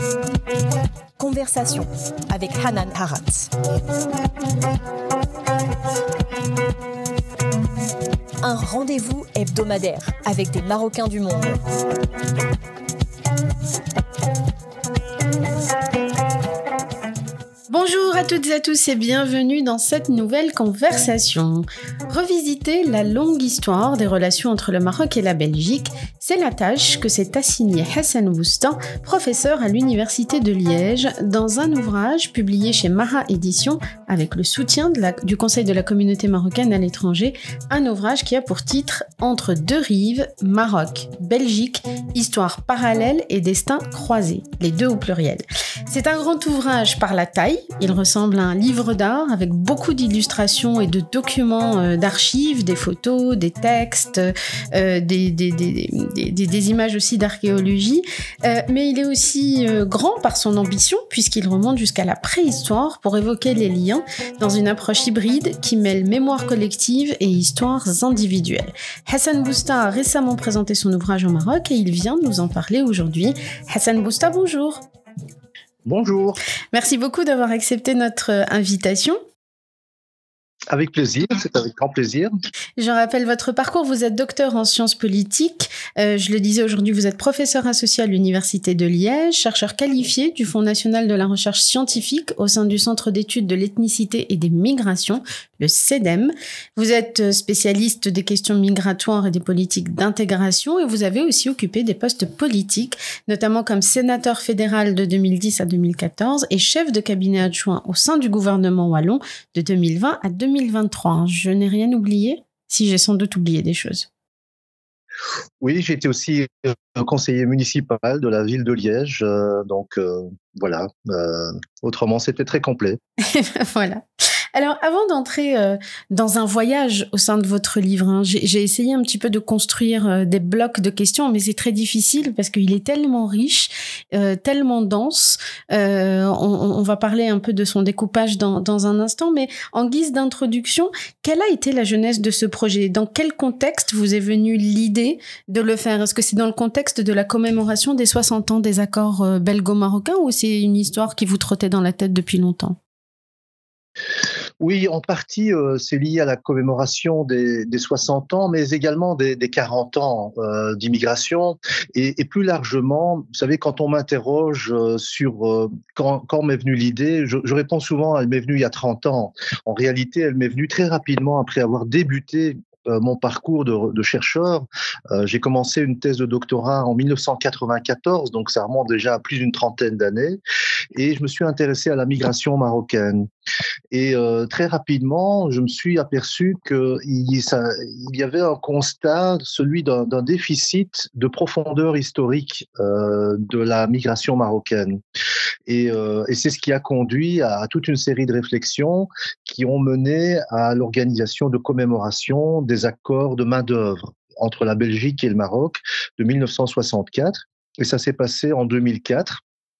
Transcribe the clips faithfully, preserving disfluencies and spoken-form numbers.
Conversation avec Hanan Harat. Un rendez-vous hebdomadaire avec des Marocains du monde. Bonjour à toutes et à tous et bienvenue dans cette nouvelle conversation. Revisiter la longue histoire des relations entre le Maroc et la Belgique, c'est la tâche que s'est assignée Hassan Bousta, professeur à l'Université de Liège, dans un ouvrage publié chez Maha Éditions avec le soutien de la, du Conseil de la communauté marocaine à l'étranger, un ouvrage qui a pour titre « Entre deux rives, Maroc, Belgique, histoire parallèle et destin croisé », les deux au pluriel. C'est un grand ouvrage par la taille, il ressemble à un livre d'art avec beaucoup d'illustrations et de documents euh, d'archives, des photos, des textes, euh, des, des, des, des, des, des images aussi d'archéologie, euh, mais il est aussi euh, grand par son ambition puisqu'il remonte jusqu'à la préhistoire pour évoquer les liens dans une approche hybride qui mêle mémoire collective et histoires individuelles. Hassan Bousta a récemment présenté son ouvrage au Maroc et il vient nous en parler aujourd'hui. Hassan Bousta, bonjour. Bonjour. Merci beaucoup d'avoir accepté notre invitation. Avec plaisir, c'est avec grand plaisir. Je rappelle votre parcours, vous êtes docteur en sciences politiques, euh, je le disais aujourd'hui, vous êtes professeur associé à l'Université de Liège, chercheur qualifié du Fonds national de la recherche scientifique au sein du Centre d'études de l'ethnicité et des migrations, le CEDEM. Vous êtes spécialiste des questions migratoires et des politiques d'intégration et vous avez aussi occupé des postes politiques, notamment comme sénateur fédéral de deux mille dix à deux mille quatorze et chef de cabinet adjoint au sein du gouvernement wallon de deux mille vingt à deux mille vingt-trois. Je n'ai rien oublié, si j'ai sans doute oublié des choses. Oui, j'ai été aussi conseiller municipal de la ville de Liège, euh, donc euh, voilà. Euh, autrement, c'était très complet. Voilà. Alors, avant d'entrer euh, dans un voyage au sein de votre livre, hein, j'ai, j'ai essayé un petit peu de construire euh, des blocs de questions, mais c'est très difficile parce qu'il est tellement riche, euh, tellement dense. Euh, on, on va parler un peu de son découpage dans, dans un instant, mais en guise d'introduction, quelle a été la genèse de ce projet ? Dans quel contexte vous est venue l'idée de le faire ? Est-ce que c'est dans le contexte de la commémoration des soixante ans des accords euh, belgo-marocains ou c'est une histoire qui vous trottait dans la tête depuis longtemps ? Oui, en partie, euh, c'est lié à la commémoration des, des soixante ans, mais également des, des quarante ans euh, d'immigration. Et, et plus largement, vous savez, quand on m'interroge euh, sur euh, quand, quand m'est venue l'idée, je, je réponds souvent, elle m'est venue il y a trente ans. En réalité, elle m'est venue très rapidement après avoir débuté Euh, mon parcours de, de chercheur. Euh, j'ai commencé une thèse de doctorat en dix-neuf cent quatre-vingt-quatorze, donc ça remonte déjà à plus d'une trentaine d'années, et je me suis intéressé à la migration marocaine. Et euh, très rapidement, je me suis aperçu qu'il ça, il y avait un constat, celui d'un, d'un déficit de profondeur historique euh, de la migration marocaine. Et, euh, et c'est ce qui a conduit à, à toute une série de réflexions qui ont mené à l'organisation de commémoration des accords de main-d'œuvre entre la Belgique et le Maroc de dix-neuf cent soixante-quatre. Et ça s'est passé en deux mille quatre.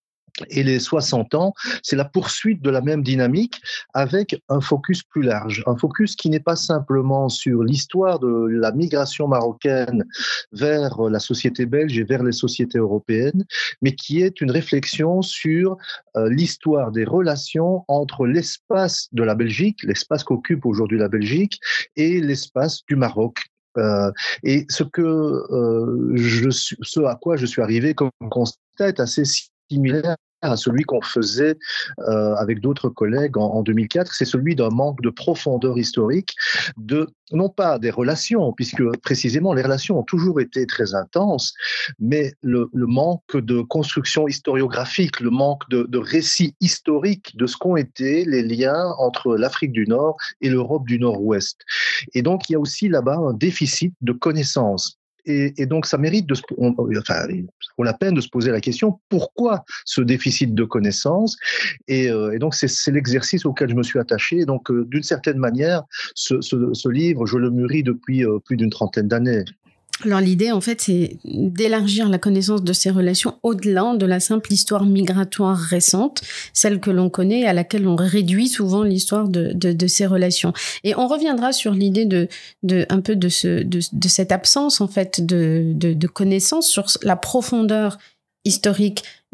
Et les soixante ans, c'est la poursuite de la même dynamique avec un focus plus large. Un focus qui n'est pas simplement sur l'histoire de la migration marocaine vers la société belge et vers les sociétés européennes, mais qui est une réflexion sur euh, l'histoire des relations entre l'espace de la Belgique, l'espace qu'occupe aujourd'hui la Belgique, et l'espace du Maroc. Euh, et ce que euh, je, ce à quoi je suis arrivé comme constat est assez similaire à celui qu'on faisait euh, avec d'autres collègues en, en deux mille quatre, c'est celui d'un manque de profondeur historique, de non pas des relations, puisque précisément les relations ont toujours été très intenses, mais le, le manque de construction historiographique, le manque de, de récit historique de ce qu'ont été les liens entre l'Afrique du Nord et l'Europe du Nord-Ouest. Et donc il y a aussi là-bas un déficit de connaissances. Et, et donc, ça mérite de se, on, enfin, vaut la peine de se poser la question, pourquoi ce déficit de connaissances ? Et, euh, et donc, c'est, c'est l'exercice auquel je me suis attaché. Et donc, euh, d'une certaine manière, ce, ce, ce livre, je le mûris depuis euh, plus d'une trentaine d'années. Alors l'idée, en fait, c'est d'élargir la connaissance de ces relations au-delà de la simple histoire migratoire récente, celle que l'on connaît, à laquelle on réduit souvent l'histoire de, de, de ces relations. Et on reviendra sur l'idée de, de un peu de, ce, de, de cette absence, en fait, de, de, de connaissance sur la profondeur historique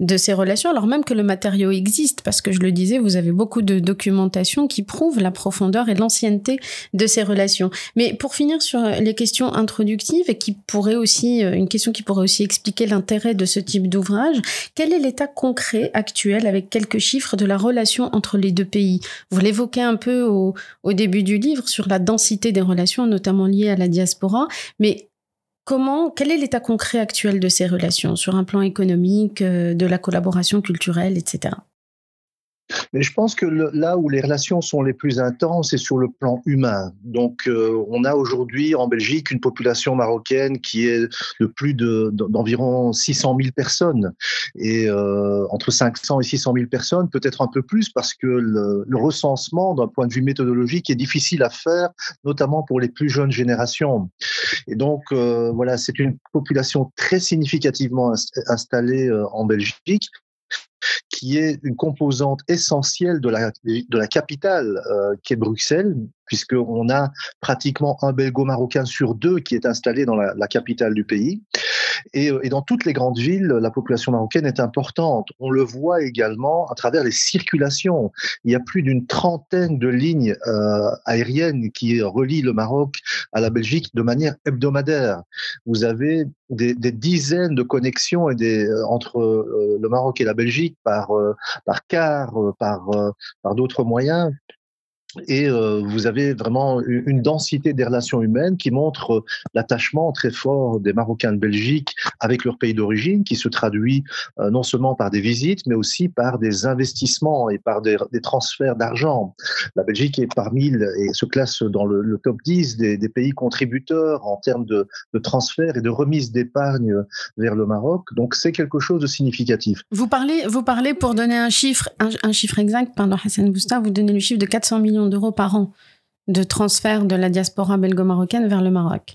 de ces relations, alors même que le matériau existe, parce que je le disais, vous avez beaucoup de documentation qui prouve la profondeur et l'ancienneté de ces relations. Mais pour finir sur les questions introductives, et qui pourrait aussi, une question qui pourrait aussi expliquer l'intérêt de ce type d'ouvrage, quel est l'état concret actuel, avec quelques chiffres, de la relation entre les deux pays? Vous l'évoquez un peu au, au début du livre sur la densité des relations, notamment liées à la diaspora, mais comment, quel est l'état concret actuel de ces relations sur un plan économique, euh, de la collaboration culturelle, et cetera? Mais je pense que le, là où les relations sont les plus intenses, c'est sur le plan humain. Donc, euh, on a aujourd'hui en Belgique une population marocaine qui est de plus de, d'environ six cent mille personnes. Et euh, entre cinq cents et six cent mille personnes, peut-être un peu plus, parce que le, le recensement, d'un point de vue méthodologique, est difficile à faire, notamment pour les plus jeunes générations. Et donc, euh, voilà, c'est une population très significativement installée euh, en Belgique, qui est une composante essentielle de la, de la capitale euh, qui est Bruxelles, puisqu'on a pratiquement un belgo-marocain sur deux qui est installé dans la, la capitale du pays. Et, et dans toutes les grandes villes, la population marocaine est importante. On le voit également à travers les circulations. Il y a plus d'une trentaine de lignes euh, aériennes qui relient le Maroc à la Belgique de manière hebdomadaire. Vous avez des, des dizaines de connexions et des, euh, entre euh, le Maroc et la Belgique par, euh, par car, euh, par, euh, par d'autres moyens. Et euh, vous avez vraiment une densité des relations humaines qui montre euh, l'attachement très fort des Marocains de Belgique avec leur pays d'origine, qui se traduit euh, non seulement par des visites, mais aussi par des investissements et par des, des transferts d'argent. La Belgique est parmi et se classe dans le, le top dix des, des pays contributeurs en termes de, de transferts et de remise d'épargne vers le Maroc. Donc c'est quelque chose de significatif. Vous parlez, vous parlez pour donner un chiffre, un, un chiffre exact, pardon Hassan Boustat, vous donnez le chiffre de quatre cents millions d'euros par an de transfert de la diaspora belgo-marocaine vers le Maroc.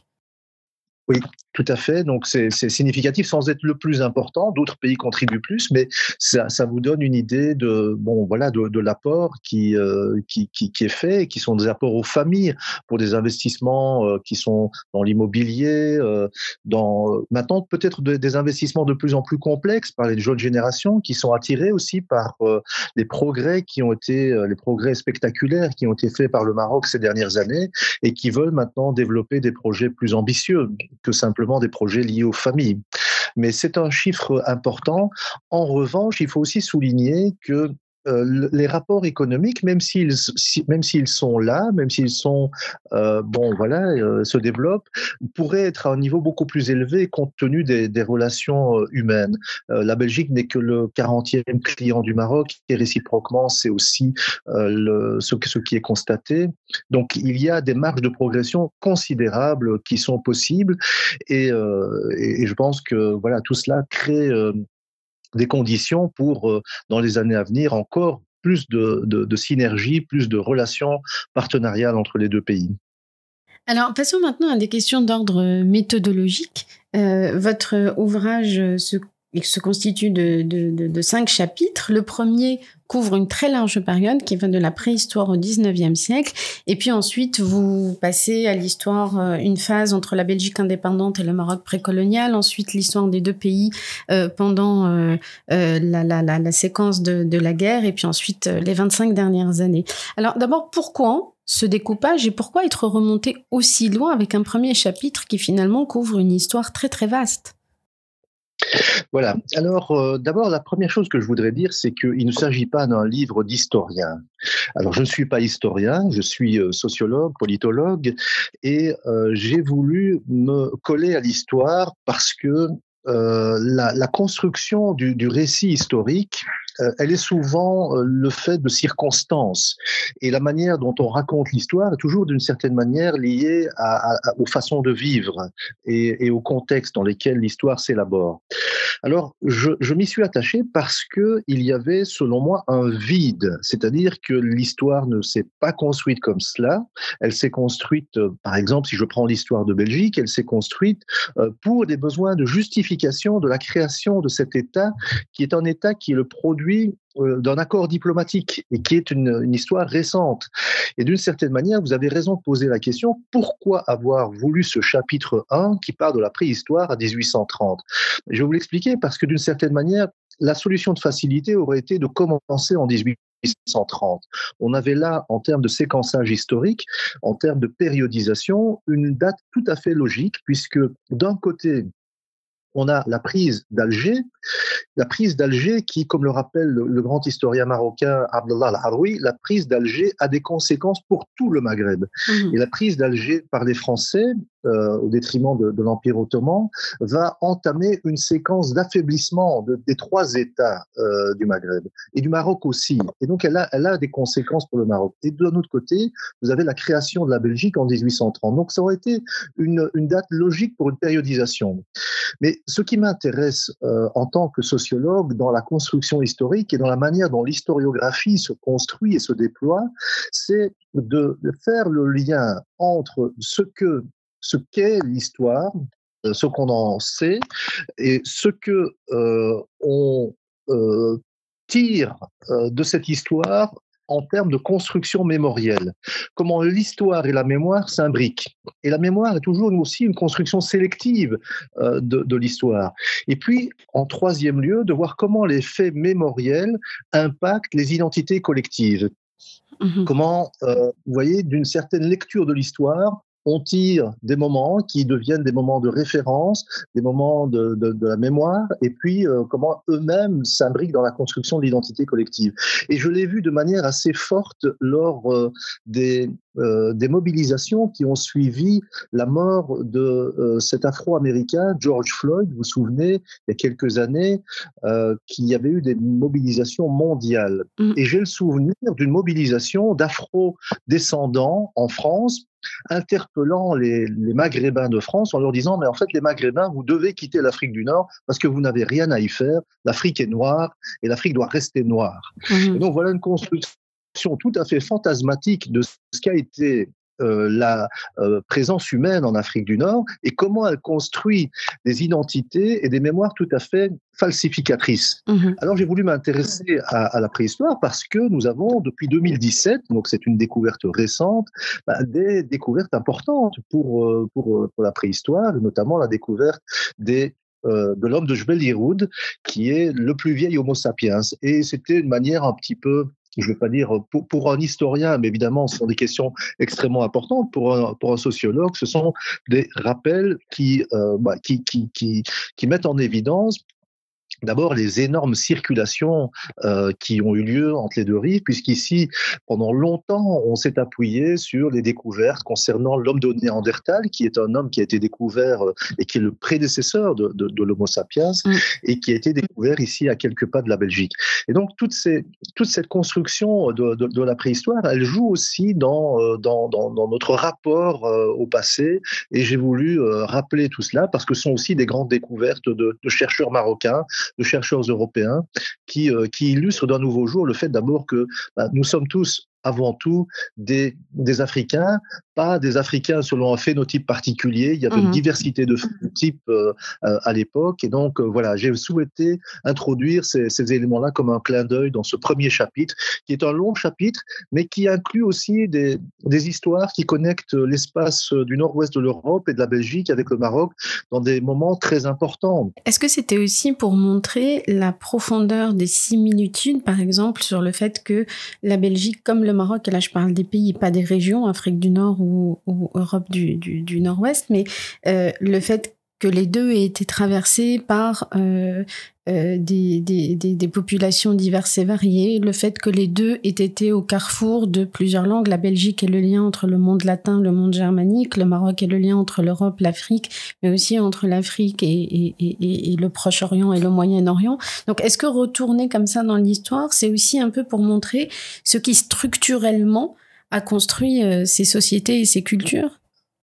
Oui, tout à fait. Donc, c'est, c'est significatif sans être le plus important. D'autres pays contribuent plus, mais ça, ça vous donne une idée de, bon, voilà, de, de l'apport qui, euh, qui, qui, qui est fait, qui sont des apports aux familles pour des investissements euh, qui sont dans l'immobilier, euh, dans, maintenant, peut-être de, des investissements de plus en plus complexes par les jeunes générations qui sont attirées aussi par euh, les progrès qui ont été, euh, les progrès spectaculaires qui ont été faits par le Maroc ces dernières années et qui veulent maintenant développer des projets plus ambitieux que simplement des projets liés aux familles. Mais c'est un chiffre important. En revanche, il faut aussi souligner que euh, les rapports économiques, même s'ils, si, même s'ils sont là, même s'ils sont, euh, bon, voilà, euh, se développent, pourraient être à un niveau beaucoup plus élevé compte tenu des, des relations euh, humaines. Euh, la Belgique n'est que le quarantième client du Maroc et réciproquement, c'est aussi euh, le, ce, ce qui est constaté. Donc, il y a des marges de progression considérables qui sont possibles et, euh, et, et je pense que, voilà, tout cela crée euh, des conditions pour, euh, dans les années à venir, encore plus de, de, de synergie, plus de relations partenariales entre les deux pays. Alors, passons maintenant à des questions d'ordre méthodologique. Euh, votre ouvrage se, se constitue de, de, de, de cinq chapitres. Le premier couvre une très large période qui va de la préhistoire au dix-neuvième siècle. Et puis ensuite, vous passez à l'histoire, euh, une phase entre la Belgique indépendante et le Maroc précolonial. Ensuite, l'histoire des deux pays euh, pendant euh, euh, la, la, la, la séquence de, de la guerre. Et puis ensuite, euh, les vingt-cinq dernières années. Alors d'abord, pourquoi ce découpage et pourquoi être remonté aussi loin avec un premier chapitre qui finalement couvre une histoire très très vaste? Voilà. Alors, euh, d'abord, la première chose que je voudrais dire, c'est qu'il ne s'agit pas d'un livre d'historien. Alors, je ne suis pas historien, je suis euh, sociologue, politologue, et euh, j'ai voulu me coller à l'histoire parce que euh, la, la construction du, du récit historique, euh, elle est souvent euh, le fait de circonstances. Et la manière dont on raconte l'histoire est toujours d'une certaine manière liée à, à, aux façons de vivre et, et au contexte dans lesquels l'histoire s'élabore. Alors, je, je m'y suis attaché parce que il y avait, selon moi, un vide. C'est-à-dire que l'histoire ne s'est pas construite comme cela. Elle s'est construite, euh, par exemple, si je prends l'histoire de Belgique, elle s'est construite euh, pour des besoins de justification de la création de cet État, qui est un État qui est le produit produit euh, d'un accord diplomatique et qui est une, une histoire récente. Et d'une certaine manière, vous avez raison de poser la question, pourquoi avoir voulu ce chapitre un qui part de la préhistoire à dix-huit cent trente? Je vais vous l'expliquer parce que d'une certaine manière, la solution de facilité aurait été de commencer en dix-huit cent trente. On avait là, en termes de séquençage historique, en termes de périodisation, une date tout à fait logique, puisque d'un côté, on a la prise d'Alger, la prise d'Alger qui, comme le rappelle le, le grand historien marocain Abdallah Al-Haroui, la prise d'Alger a des conséquences pour tout le Maghreb. Mmh. Et la prise d'Alger par les Français, euh, au détriment de, de l'Empire ottoman, va entamer une séquence d'affaiblissement de, des trois États euh, du Maghreb, et du Maroc aussi. Et donc, elle a, elle a des conséquences pour le Maroc. Et de l'autre côté, vous avez la création de la Belgique en dix-huit cent trente. Donc, ça aurait été une, une date logique pour une périodisation. Mais ce qui m'intéresse euh, en tant que sociologue dans la construction historique et dans la manière dont l'historiographie se construit et se déploie, c'est de faire le lien entre ce que ce qu'est l'histoire, ce qu'on en sait, et ce que euh, on euh, tire euh, de cette histoire en termes de construction mémorielle. Comment l'histoire et la mémoire s'imbriquent. Et la mémoire est toujours aussi une construction sélective euh, de, de l'histoire. Et puis, en troisième lieu, de voir comment les faits mémoriels impactent les identités collectives. Mmh. Comment, euh, vous voyez, d'une certaine lecture de l'histoire, on tire des moments qui deviennent des moments de référence, des moments de, de, de la mémoire, et puis euh, comment eux-mêmes s'imbriquent dans la construction de l'identité collective. Et je l'ai vu de manière assez forte lors euh, des, euh, des mobilisations qui ont suivi la mort de euh, cet Afro-Américain, George Floyd, vous vous souvenez, il y a quelques années, euh, qu'il y avait eu des mobilisations mondiales. Mmh. Et j'ai le souvenir d'une mobilisation d'Afro-descendants en France, interpellant les, les Maghrébins de France en leur disant « mais en fait, les Maghrébins, vous devez quitter l'Afrique du Nord parce que vous n'avez rien à y faire. L'Afrique est noire et l'Afrique doit rester noire. Mmh. » Et donc, voilà une construction tout à fait fantasmatique de ce qu'a été Euh, la euh, présence humaine en Afrique du Nord et comment elle construit des identités et des mémoires tout à fait falsificatrices. Mmh. Alors j'ai voulu m'intéresser à, à la préhistoire parce que nous avons depuis deux mille dix-sept, donc c'est une découverte récente, bah, des découvertes importantes pour, euh, pour, pour la préhistoire, notamment la découverte des euh, de l'homme de Jebel Irhoud, qui est le plus vieil Homo sapiens. Et c'était une manière un petit peu, je ne vais pas dire pour, pour un historien, mais évidemment, ce sont des questions extrêmement importantes. Pour un, pour un sociologue, ce sont des rappels qui, euh, bah, qui, qui, qui, qui mettent en évidence d'abord les énormes circulations euh, qui ont eu lieu entre les deux rives, puisqu'ici, pendant longtemps, on s'est appuyé sur les découvertes concernant l'homme de Néandertal, qui est un homme qui a été découvert euh, et qui est le prédécesseur de, de, de l'Homo sapiens, mmh. et qui a été découvert ici à quelques pas de la Belgique. Et donc, toute, ces, toute cette construction de, de, de la préhistoire, elle joue aussi dans, euh, dans, dans, dans notre rapport euh, au passé, et j'ai voulu euh, rappeler tout cela, parce que ce sont aussi des grandes découvertes de, de chercheurs marocains, de chercheurs européens qui, euh, qui illustrent d'un nouveau jour le fait d'abord que bah, nous sommes tous avant tout des, des Africains, pas des Africains selon un phénotype particulier. Il y avait mmh. une diversité de phénotypes euh, euh, à l'époque. Et donc, euh, voilà, j'ai souhaité introduire ces, ces éléments-là comme un clin d'œil dans ce premier chapitre, qui est un long chapitre, mais qui inclut aussi des, des histoires qui connectent l'espace du nord-ouest de l'Europe et de la Belgique avec le Maroc dans des moments très importants. Est-ce que c'était aussi pour montrer la profondeur des similitudes, par exemple, sur le fait que la Belgique, comme le Maroc, et là je parle des pays, pas des régions, Afrique du Nord ou, ou Europe du, du, du Nord-Ouest, mais euh, le fait que les deux aient été traversés par euh, euh, des, des, des, des populations diverses et variées, le fait que les deux aient été au carrefour de plusieurs langues. La Belgique est le lien entre le monde latin, le monde germanique, le Maroc est le lien entre l'Europe, l'Afrique, mais aussi entre l'Afrique et, et, et, et le Proche-Orient et le Moyen-Orient. Donc, est-ce que retourner comme ça dans l'histoire, c'est aussi un peu pour montrer ce qui structurellement a construit euh, ces sociétés et ces cultures ?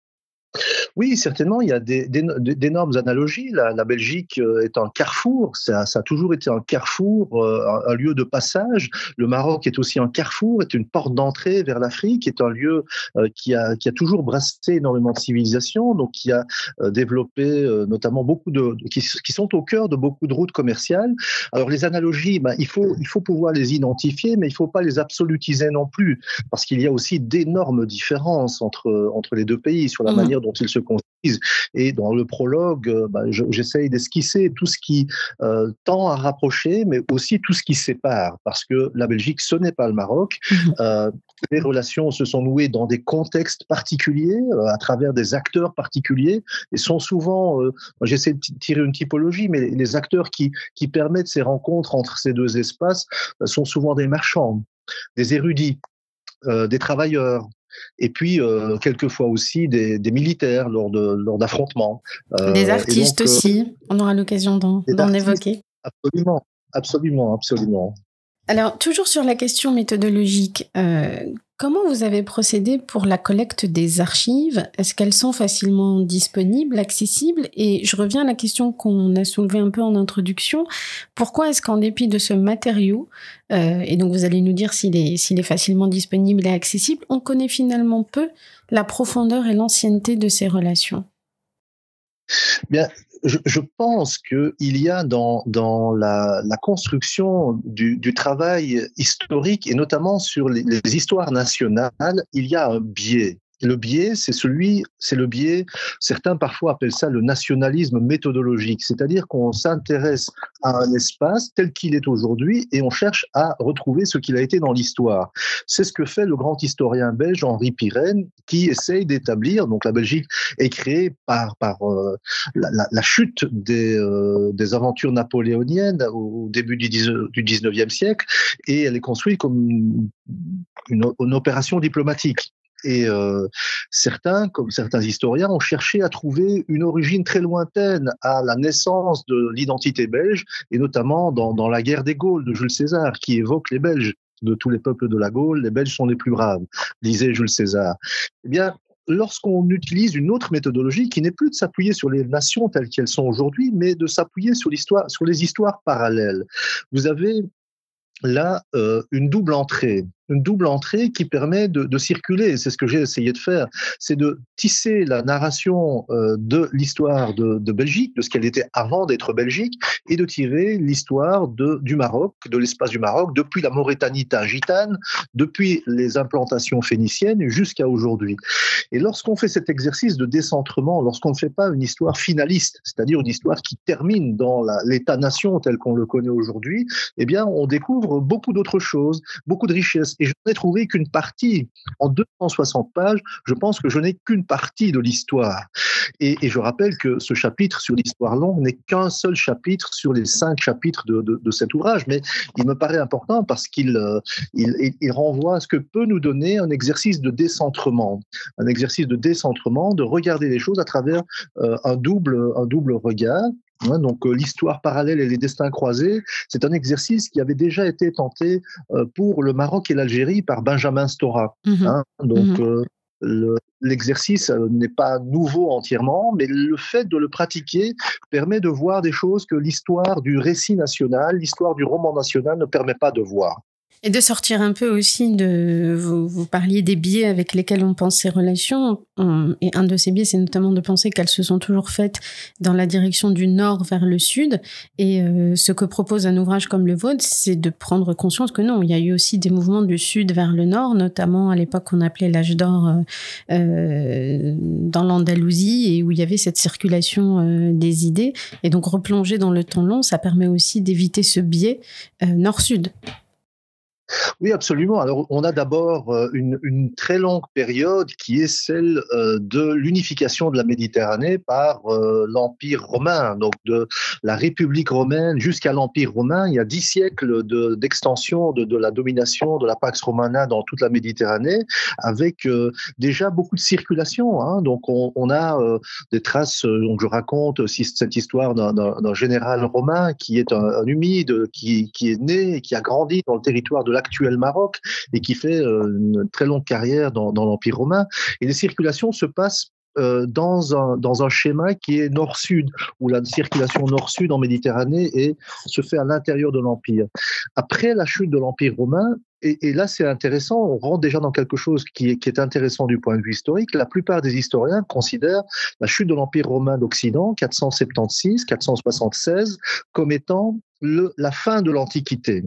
Oui, certainement, il y a des, des, d'énormes analogies. La, la Belgique est un carrefour, ça, ça a toujours été un carrefour, euh, un, un lieu de passage. Le Maroc est aussi un carrefour, est une porte d'entrée vers l'Afrique, est un lieu euh, qui, a, qui a toujours brassé énormément de civilisations, donc qui a euh, développé euh, notamment beaucoup de, qui, qui sont au cœur de beaucoup de routes commerciales. Alors les analogies, ben, il faut, il faut pouvoir les identifier, mais il ne faut pas les absolutiser non plus, parce qu'il y a aussi d'énormes différences entre, entre les deux pays sur la mmh. manière dont ils se construisent. Et dans le prologue, ben, je, j'essaye d'esquisser tout ce qui euh, tend à rapprocher, mais aussi tout ce qui sépare, parce que la Belgique, ce n'est pas le Maroc. Mmh. Euh, les relations se sont nouées dans des contextes particuliers, euh, à travers des acteurs particuliers, et sont souvent, euh, j'essaie de tirer une typologie, mais les acteurs qui, qui permettent ces rencontres entre ces deux espaces euh, sont souvent des marchands, des érudits, euh, des travailleurs, et puis euh, quelquefois aussi des, des militaires lors, de, lors d'affrontements. Euh, des artistes donc, aussi, euh, on aura l'occasion d'en, d'en artistes, évoquer. Absolument, absolument, absolument. Alors, toujours sur la question méthodologique, euh, comment vous avez procédé pour la collecte des archives ? Est-ce qu'elles sont facilement disponibles, accessibles ? Et je reviens à la question qu'on a soulevée un peu en introduction. Pourquoi est-ce qu'en dépit de ce matériau, euh, et donc vous allez nous dire s'il est, s'il est facilement disponible et accessible, on connaît finalement peu la profondeur et l'ancienneté de ces relations ? Bien, je, je pense qu'il y a dans, dans la, la construction du, du travail historique, et notamment sur les, les histoires nationales, il y a un biais. Le biais, c'est celui, c'est le biais, certains parfois appellent ça le nationalisme méthodologique, c'est-à-dire qu'on s'intéresse à un espace tel qu'il est aujourd'hui et on cherche à retrouver ce qu'il a été dans l'histoire. C'est ce que fait le grand historien belge Henri Pirenne, qui essaye d'établir, donc la Belgique est créée par, par euh, la, la, la chute des, euh, des aventures napoléoniennes au début du dix-neuvième siècle, et elle est construite comme une, une, une opération diplomatique. Et euh, certains, comme certains historiens, ont cherché à trouver une origine très lointaine à la naissance de l'identité belge, et notamment dans, dans la guerre des Gaules de Jules César, qui évoque les Belges. De tous les peuples de la Gaule, les Belges sont les plus braves, disait Jules César. Eh bien, lorsqu'on utilise une autre méthodologie qui n'est plus de s'appuyer sur les nations telles qu'elles sont aujourd'hui, mais de s'appuyer sur l'histoire, sur les histoires parallèles, vous avez là euh, une double entrée. Une double entrée qui permet de, de circuler, c'est ce que j'ai essayé de faire, c'est de tisser la narration euh, de l'histoire de, de Belgique, de ce qu'elle était avant d'être Belgique, et de tirer l'histoire de, du Maroc, de l'espace du Maroc, depuis la Maurétanita gitane, depuis les implantations phéniciennes jusqu'à aujourd'hui. Et lorsqu'on fait cet exercice de décentrement, lorsqu'on ne fait pas une histoire finaliste, c'est-à-dire une histoire qui termine dans la, l'État-nation tel qu'on le connaît aujourd'hui, eh bien, on découvre beaucoup d'autres choses, beaucoup de richesses. Et je n'ai trouvé qu'une partie. En deux cent soixante pages, je pense que je n'ai qu'une partie de l'histoire. Et, et je rappelle que ce chapitre sur l'histoire longue n'est qu'un seul chapitre sur les cinq chapitres de, de, de cet ouvrage. Mais il me paraît important parce qu'il euh, il, il renvoie à ce que peut nous donner un exercice de décentrement. Un exercice de décentrement, de regarder les choses à travers euh, un, double, un double regard. Hein, donc euh, l'histoire parallèle et les destins croisés, c'est un exercice qui avait déjà été tenté euh, pour le Maroc et l'Algérie par Benjamin Stora. Mmh. Hein, donc mmh. euh, le, l'exercice euh, n'est pas nouveau entièrement, mais le fait de le pratiquer permet de voir des choses que l'histoire du récit national, l'histoire du roman national ne permet pas de voir. Et de sortir un peu aussi de... Vous, vous parliez des biais avec lesquels on pense ces relations. Et un de ces biais, c'est notamment de penser qu'elles se sont toujours faites dans la direction du nord vers le sud. Et euh, ce que propose un ouvrage comme le vôtre, c'est de prendre conscience que non, il y a eu aussi des mouvements du sud vers le nord, notamment à l'époque qu'on appelait l'âge d'or euh, dans l'Andalousie, et où il y avait cette circulation euh, des idées. Et donc replonger dans le temps long, ça permet aussi d'éviter ce biais euh, nord-sud. Oui, absolument. Alors, on a d'abord une, une très longue période qui est celle euh, de l'unification de la Méditerranée par euh, l'Empire romain, donc de la République romaine jusqu'à l'Empire romain. Il y a dix siècles de, d'extension de, de la domination de la Pax Romana dans toute la Méditerranée, avec euh, déjà beaucoup de circulation. Hein. Donc, on, on a euh, des traces. Donc, je raconte aussi cette histoire d'un, d'un, d'un général romain qui est un, un humide, qui, qui est né et qui a grandi dans le territoire de l'actuel Maroc et qui fait une très longue carrière dans, dans l'Empire romain. Et les circulations se passent euh, dans, un, dans un schéma qui est nord-sud, où la circulation nord-sud en Méditerranée est, se fait à l'intérieur de l'Empire. Après la chute de l'Empire romain, et, et là c'est intéressant, on rentre déjà dans quelque chose qui est, qui est intéressant du point de vue historique. La plupart des historiens considèrent la chute de l'Empire romain d'Occident, quatre cent soixante-seize quatre cent soixante-seize, comme étant le, la fin de l'Antiquité.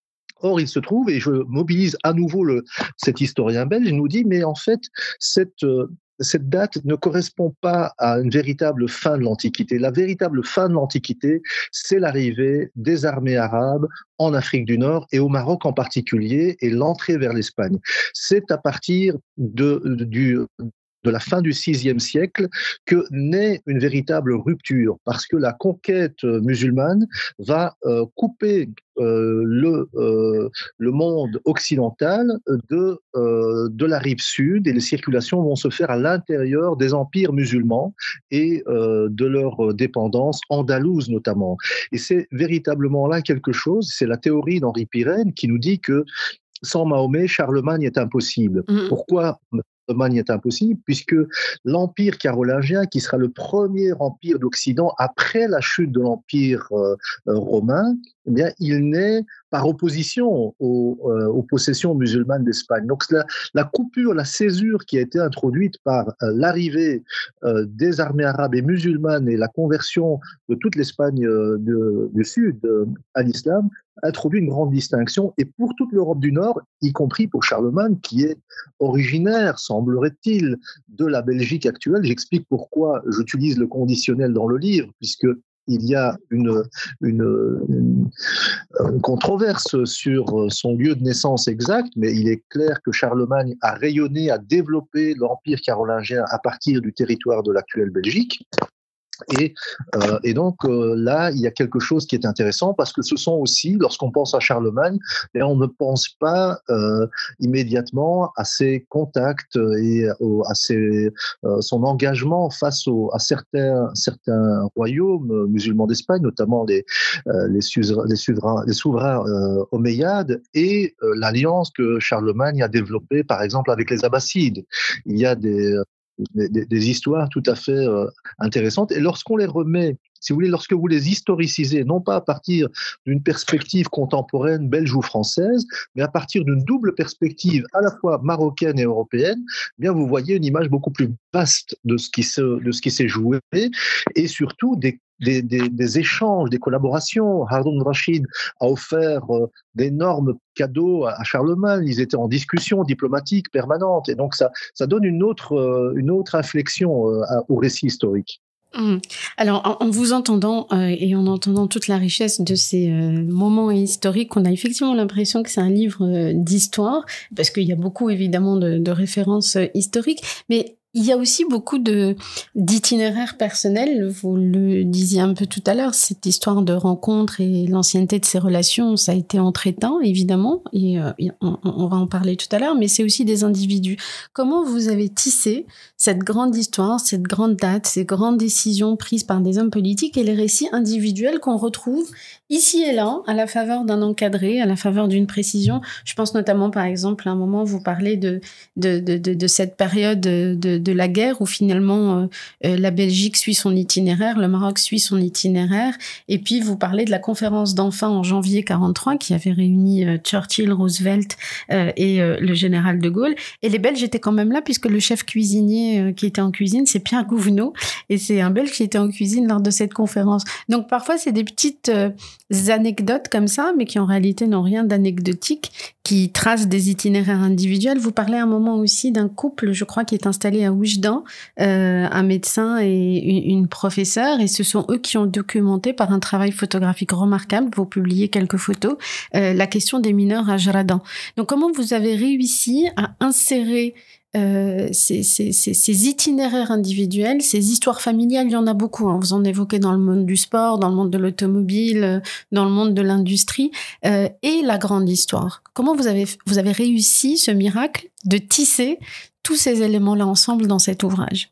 Or, il se trouve, et je mobilise à nouveau le, cet historien belge, il nous dit, mais en fait, cette, euh, cette date ne correspond pas à une véritable fin de l'Antiquité. La véritable fin de l'Antiquité, c'est l'arrivée des armées arabes en Afrique du Nord et au Maroc en particulier, et l'entrée vers l'Espagne. C'est à partir de, de, du de la fin du sixième siècle que naît une véritable rupture, parce que la conquête musulmane va euh, couper euh, le, euh, le monde occidental de, euh, de la rive sud, et les circulations vont se faire à l'intérieur des empires musulmans et euh, de leur dépendance andalouse notamment. Et c'est véritablement là quelque chose, c'est la théorie d'Henri Pirenne qui nous dit que sans Mahomet, Charlemagne est impossible. Mmh. Pourquoi Charlemagne est impossible? Puisque l'Empire carolingien, qui sera le premier empire d'Occident après la chute de l'Empire euh, romain, eh bien, il naît par opposition aux, euh, aux possessions musulmanes d'Espagne. Donc la, la coupure, la césure qui a été introduite par euh, l'arrivée euh, des armées arabes et musulmanes et la conversion de toute l'Espagne euh, de, du Sud euh, à l'islam, introduit une grande distinction, et pour toute l'Europe du Nord, y compris pour Charlemagne, qui est originaire, semblerait-il, de la Belgique actuelle. J'explique pourquoi j'utilise le conditionnel dans le livre, puisque il y a une, une, une, une controverse sur son lieu de naissance exact, mais il est clair que Charlemagne a rayonné, a développé l'Empire carolingien à partir du territoire de l'actuelle Belgique. Et, euh, et donc euh, là, il y a quelque chose qui est intéressant, parce que ce sont aussi, lorsqu'on pense à Charlemagne, et on ne pense pas euh, immédiatement à ses contacts et au, à ses, euh, son engagement face au, à certains, certains royaumes musulmans d'Espagne, notamment les, euh, les, suzerains, les souverains, les souverains euh, omeyyades, et euh, l'alliance que Charlemagne a développée, par exemple, avec les Abbassides. Il y a des Des, des, des histoires tout à fait euh, intéressantes. Et lorsqu'on les remet, si vous voulez, lorsque vous les historicisez, non pas à partir d'une perspective contemporaine belge ou française, mais à partir d'une double perspective à la fois marocaine et européenne, eh bien vous voyez une image beaucoup plus vaste de ce qui se, de ce qui s'est joué, et surtout des Des, des, des échanges, des collaborations. Haroun Rachid a offert euh, d'énormes cadeaux à, à Charlemagne. Ils étaient en discussion diplomatique permanente. Et donc, ça, ça donne une autre, euh, une autre inflexion euh, à, au récit historique. Mmh. Alors, en, en vous entendant euh, et en entendant toute la richesse de ces euh, moments historiques, on a effectivement l'impression que c'est un livre euh, d'histoire, parce qu'il y a beaucoup, évidemment, de, de références euh, historiques. Mais il y a aussi beaucoup de d'itinéraires personnels. Vous le disiez un peu tout à l'heure, cette histoire de rencontre et l'ancienneté de ces relations, ça a été entretien, évidemment, et euh, on, on va en parler tout à l'heure, mais c'est aussi des individus. Comment vous avez tissé cette grande histoire, cette grande date, ces grandes décisions prises par des hommes politiques et les récits individuels qu'on retrouve ici et là, à la faveur d'un encadré, à la faveur d'une précision? Je pense notamment, par exemple, à un moment, vous parlez de, de, de, de, de cette période de, de, de la guerre où finalement euh, la Belgique suit son itinéraire, le Maroc suit son itinéraire, et puis vous parlez de la conférence d'Anfa en janvier quarante-trois qui avait réuni euh, Churchill, Roosevelt euh, et euh, le général de Gaulle. Et les Belges étaient quand même là, puisque le chef cuisinier euh, qui était en cuisine, c'est Pierre Gouvenot, et c'est un Belge qui était en cuisine lors de cette conférence. Donc parfois, c'est des petites euh, anecdotes comme ça, mais qui en réalité n'ont rien d'anecdotique, qui tracent des itinéraires individuels. Vous parlez à un moment aussi d'un couple, je crois, qui est installé à Oujdan, euh, un médecin et une, une professeure, et ce sont eux qui ont documenté par un travail photographique remarquable, vous publiez quelques photos, euh, la question des mineurs à Jradan. Donc comment vous avez réussi à insérer Euh, ces, ces, ces, ces itinéraires individuels, ces histoires familiales, il y en a beaucoup, hein. Vous en évoquez dans le monde du sport, dans le monde de l'automobile, dans le monde de l'industrie, euh, et la grande histoire. Comment vous avez, vous avez réussi ce miracle de tisser tous ces éléments-là ensemble dans cet ouvrage?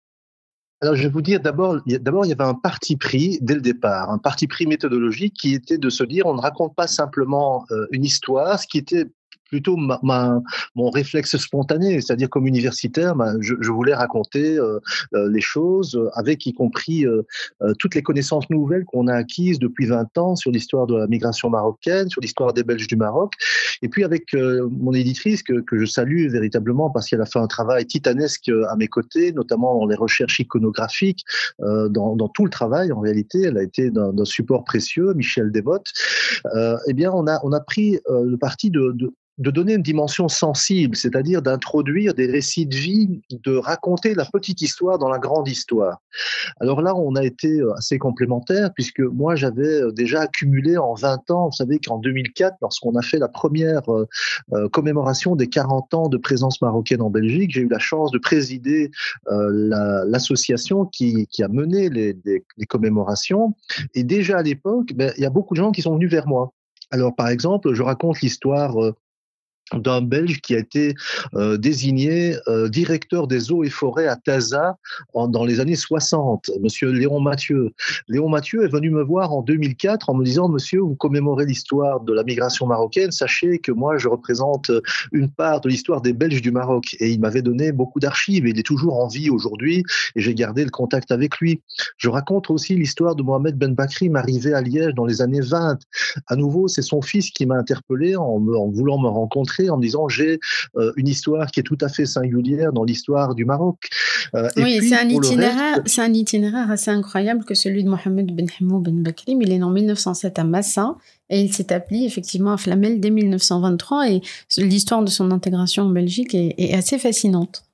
Alors, je vais vous dire, d'abord, d'abord, il y avait un parti pris dès le départ, un parti pris méthodologique qui était de se dire, on ne raconte pas simplement euh, une histoire, ce qui était plutôt ma, ma, mon réflexe spontané, c'est-à-dire comme universitaire, ben, je, je voulais raconter euh, euh, les choses avec y compris euh, euh, toutes les connaissances nouvelles qu'on a acquises depuis vingt ans sur l'histoire de la migration marocaine, sur l'histoire des Belges du Maroc, et puis avec euh, mon éditrice que, que je salue véritablement parce qu'elle a fait un travail titanesque à mes côtés, notamment dans les recherches iconographiques, euh, dans, dans tout le travail en réalité, elle a été d'un, d'un support précieux, Michel Desmottes. Euh, eh bien, on a, on a pris euh, le parti de, de de donner une dimension sensible, c'est-à-dire d'introduire des récits de vie, de raconter la petite histoire dans la grande histoire. Alors là, on a été assez complémentaires, puisque moi, j'avais déjà accumulé en vingt ans, vous savez qu'en deux mille quatre, lorsqu'on a fait la première euh, commémoration des quarante ans de présence marocaine en Belgique, j'ai eu la chance de présider euh, la, l'association qui, qui a mené les, les, les commémorations. Et déjà à l'époque, ben, il y a beaucoup de gens qui sont venus vers moi. Alors, par exemple, je raconte l'histoire euh, d'un Belge qui a été euh, désigné euh, directeur des eaux et forêts à Taza en, dans les années soixante, monsieur Léon Mathieu. Léon Mathieu est venu me voir en deux mille quatre en me disant « Monsieur, vous commémorez l'histoire de la migration marocaine, sachez que moi je représente une part de l'histoire des Belges du Maroc. » Et il m'avait donné beaucoup d'archives, et il est toujours en vie aujourd'hui, et j'ai gardé le contact avec lui. Je raconte aussi l'histoire de Mohamed Ben Bakri, arrivé à Liège dans les années vingt. À nouveau, c'est son fils qui m'a interpellé en, me, en voulant me rencontrer, en me disant j'ai euh, une histoire qui est tout à fait singulière dans l'histoire du Maroc. Euh, oui, puis, c'est, un itinéraire, reste... c'est un itinéraire assez incroyable que celui de Mohamed Ben Hamou Ben Bakri. Il est né en mille neuf cent sept à Massa et il s'est établi effectivement à Flamel dès mille neuf cent vingt-trois, et l'histoire de son intégration en Belgique est, est assez fascinante.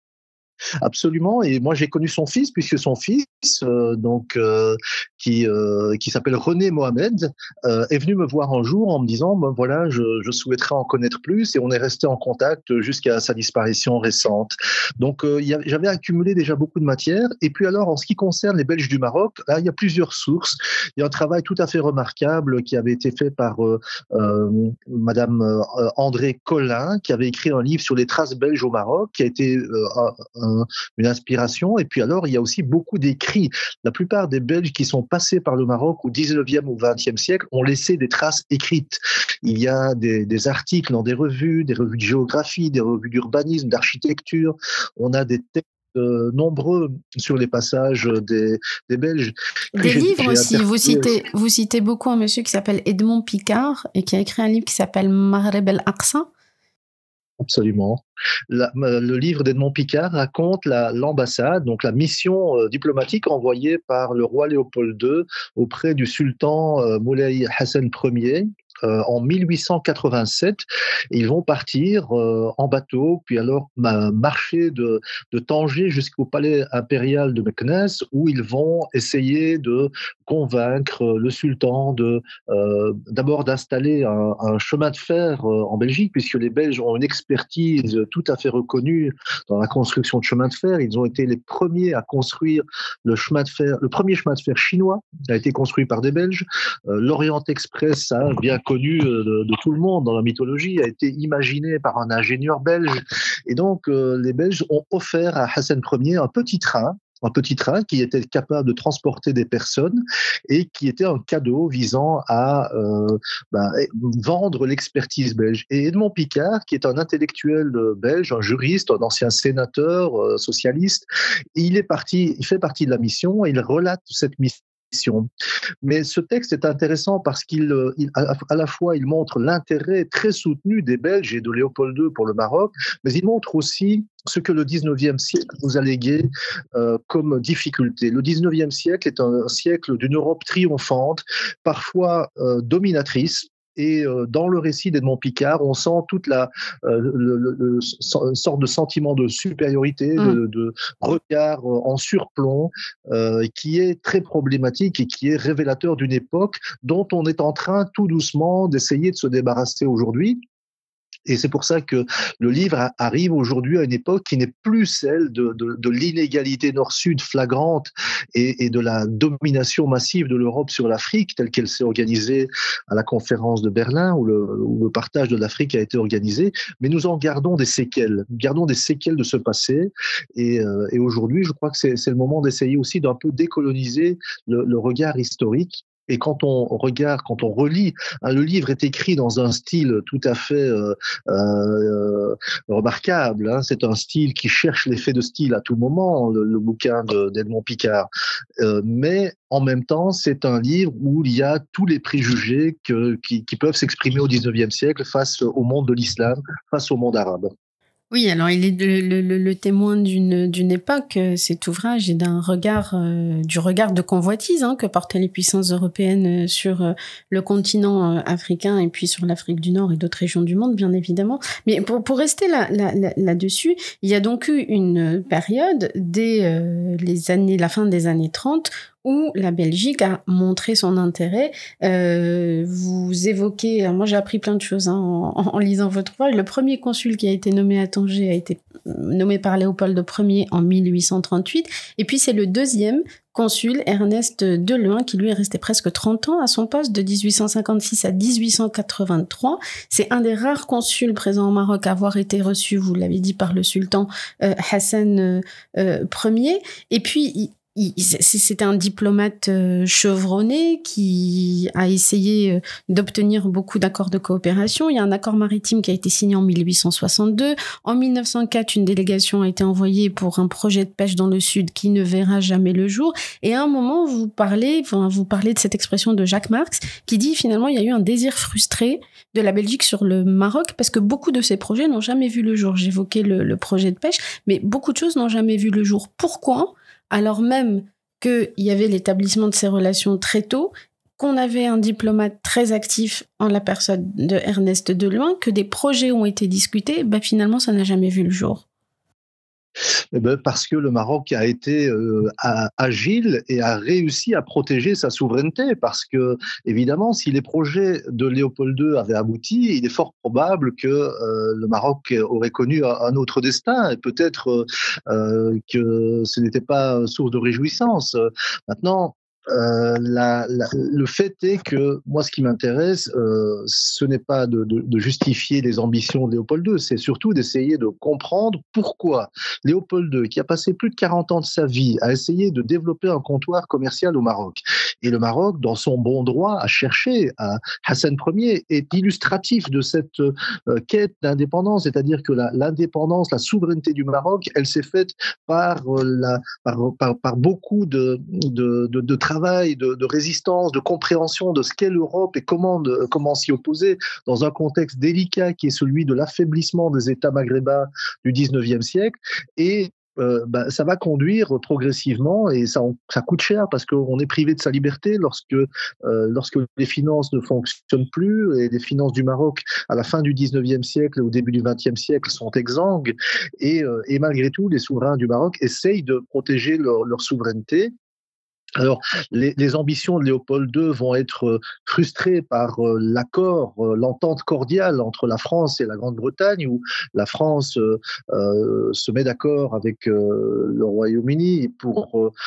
Absolument, et moi j'ai connu son fils, puisque son fils, euh, donc euh, qui euh, qui s'appelle René Mohamed, euh, est venu me voir un jour en me disant ben voilà, je, je souhaiterais en connaître plus, et on est resté en contact jusqu'à sa disparition récente. Donc euh, y a, j'avais accumulé déjà beaucoup de matière, et puis alors en ce qui concerne les Belges du Maroc, là il y a plusieurs sources. Il y a un travail tout à fait remarquable qui avait été fait par euh, euh, Madame euh, André Collin, qui avait écrit un livre sur les traces belges au Maroc, qui a été euh, un, une inspiration. Et puis alors, il y a aussi beaucoup d'écrits. La plupart des Belges qui sont passés par le Maroc au dix-neuvième ou vingtième siècle ont laissé des traces écrites. Il y a des, des articles dans des revues, des revues de géographie, des revues d'urbanisme, d'architecture. On a des textes Euh, nombreux sur les passages des, des Belges. Des j'ai, livres j'ai aussi. Vous citez, vous citez beaucoup un monsieur qui s'appelle Edmond Picard et qui a écrit un livre qui s'appelle Maghreb el-Aqsa. Absolument. La, le livre d'Edmond Picard raconte la, l'ambassade, donc la mission euh, diplomatique envoyée par le roi Léopold deux auprès du sultan euh, Moulay Hassan Ier. Euh, en mille huit cent quatre-vingt-sept, ils vont partir euh, en bateau, puis alors ma, marcher de, de Tanger jusqu'au palais impérial de Meknès, où ils vont essayer de convaincre le sultan de, euh, d'abord d'installer un, un chemin de fer euh, en Belgique, puisque les Belges ont une expertise tout à fait reconnue dans la construction de chemins de fer. Ils ont été les premiers à construire le chemin de fer, le premier chemin de fer chinois a été construit par des Belges. Euh, L'Orient Express, ça a bien connu de, de tout le monde dans la mythologie, a été imaginé par un ingénieur belge. Et donc, euh, les Belges ont offert à Hassan Ier un petit train, un petit train qui était capable de transporter des personnes et qui était un cadeau visant à euh, bah, vendre l'expertise belge. Et Edmond Picard, qui est un intellectuel belge, un juriste, un ancien sénateur euh, socialiste, il est parti, il fait partie de la mission et il relate cette mission. Mais ce texte est intéressant parce qu'il, il, à la fois, il montre l'intérêt très soutenu des Belges et de Léopold deux pour le Maroc, mais il montre aussi ce que le dix-neuvième siècle nous a légué euh, comme difficulté. Le dix-neuvième siècle est un siècle d'une Europe triomphante, parfois euh, dominatrice. Et euh, dans le récit d'Edmond Picard, on sent toute la euh, le, le, le, une sorte de sentiment de supériorité, mmh. de, de regard en surplomb, euh, qui est très problématique et qui est révélateur d'une époque dont on est en train tout doucement d'essayer de se débarrasser aujourd'hui. Et c'est pour ça que le livre arrive aujourd'hui à une époque qui n'est plus celle de, de, de l'inégalité nord-sud flagrante et, et de la domination massive de l'Europe sur l'Afrique, telle qu'elle s'est organisée à la conférence de Berlin, où le, où le partage de l'Afrique a été organisé. Mais nous en gardons des séquelles. Nous gardons des séquelles de ce passé. Et, euh, et aujourd'hui, je crois que c'est, c'est le moment d'essayer aussi d'un peu décoloniser le, le regard historique Et quand on regarde, quand on relit, hein, le livre est écrit dans un style tout à fait euh, euh, remarquable. Hein. C'est un style qui cherche l'effet de style à tout moment, le, le bouquin de, d'Edmond Picard. Euh, mais en même temps, c'est un livre où il y a tous les préjugés que, qui, qui peuvent s'exprimer au dix-neuvième siècle face au monde de l'islam, face au monde arabe. Oui, alors il est le, le, le témoin d'une, d'une époque, cet ouvrage, et d'un regard, euh, du regard de convoitise hein, que portaient les puissances européennes sur euh, le continent euh, africain et puis sur l'Afrique du Nord et d'autres régions du monde, bien évidemment. Mais pour, pour rester là, là, là, là-dessus, il y a donc eu une période dès euh, les années, la fin des années trente où la Belgique a montré son intérêt. Euh, vous évoquez, alors moi j'ai appris plein de choses hein, en, en lisant votre ouvrage. Le premier consul qui a été nommé à Tanger a été nommé par Léopold Ier en mille huit cent trente-huit. Et puis c'est le deuxième consul, Ernest Deluin, qui lui est resté presque trente ans à son poste, de dix-huit cent cinquante-six à dix-huit cent quatre-vingt-trois. C'est un des rares consuls présents au Maroc à avoir été reçu, vous l'avez dit, par le sultan euh, Hassan euh, euh, Ier. Et puis, il, c'était un diplomate chevronné qui a essayé d'obtenir beaucoup d'accords de coopération. Il y a un accord maritime qui a été signé en mille huit cent soixante-deux. En mille neuf cent quatre, une délégation a été envoyée pour un projet de pêche dans le sud qui ne verra jamais le jour. Et à un moment, vous parlez, enfin, vous parlez de cette expression de Jacques Marx qui dit finalement il y a eu un désir frustré de la Belgique sur le Maroc parce que beaucoup de ces projets n'ont jamais vu le jour. J'évoquais le, le projet de pêche, mais beaucoup de choses n'ont jamais vu le jour. Pourquoi ? Alors même qu'il y avait l'établissement de ces relations très tôt, qu'on avait un diplomate très actif en la personne de Ernest Deluin, que des projets ont été discutés, ben finalement, ça n'a jamais vu le jour. Eh ben parce que le Maroc a été euh, a, agile et a réussi à protéger sa souveraineté. Parce que, évidemment, si les projets de Léopold deux avaient abouti, il est fort probable que euh, le Maroc aurait connu un, un autre destin. Et peut-être euh, que ce n'était pas source de réjouissance. Maintenant, Euh, la, la, le fait est que moi, ce qui m'intéresse, euh, ce n'est pas de, de, de justifier les ambitions de Léopold deux, c'est surtout d'essayer de comprendre pourquoi Léopold deux, qui a passé plus de quarante ans de sa vie à essayer de développer un comptoir commercial au Maroc, et le Maroc, dans son bon droit, a cherché à Hassan Ier, est illustratif de cette euh, quête d'indépendance, c'est-à-dire que la, l'indépendance, la souveraineté du Maroc, elle s'est faite par, euh, la, par, par, par beaucoup de, de, de, de travail travail, de, de résistance, de compréhension de ce qu'est l'Europe et comment, de, comment s'y opposer dans un contexte délicat qui est celui de l'affaiblissement des États maghrébins du dix-neuvième siècle. Et Euh, ben, ça va conduire progressivement et ça, ça coûte cher parce qu'on est privé de sa liberté lorsque, euh, lorsque les finances ne fonctionnent plus et les finances du Maroc à la fin du dix-neuvième siècle et au début du vingtième siècle sont exsangues et, euh, et malgré tout les souverains du Maroc essayent de protéger leur, leur souveraineté. Alors, les, les ambitions de Léopold deux vont être frustrées par euh, l'accord, euh, l'entente cordiale entre la France et la Grande-Bretagne, où la France euh, euh, se met d'accord avec euh, le Royaume-Uni pour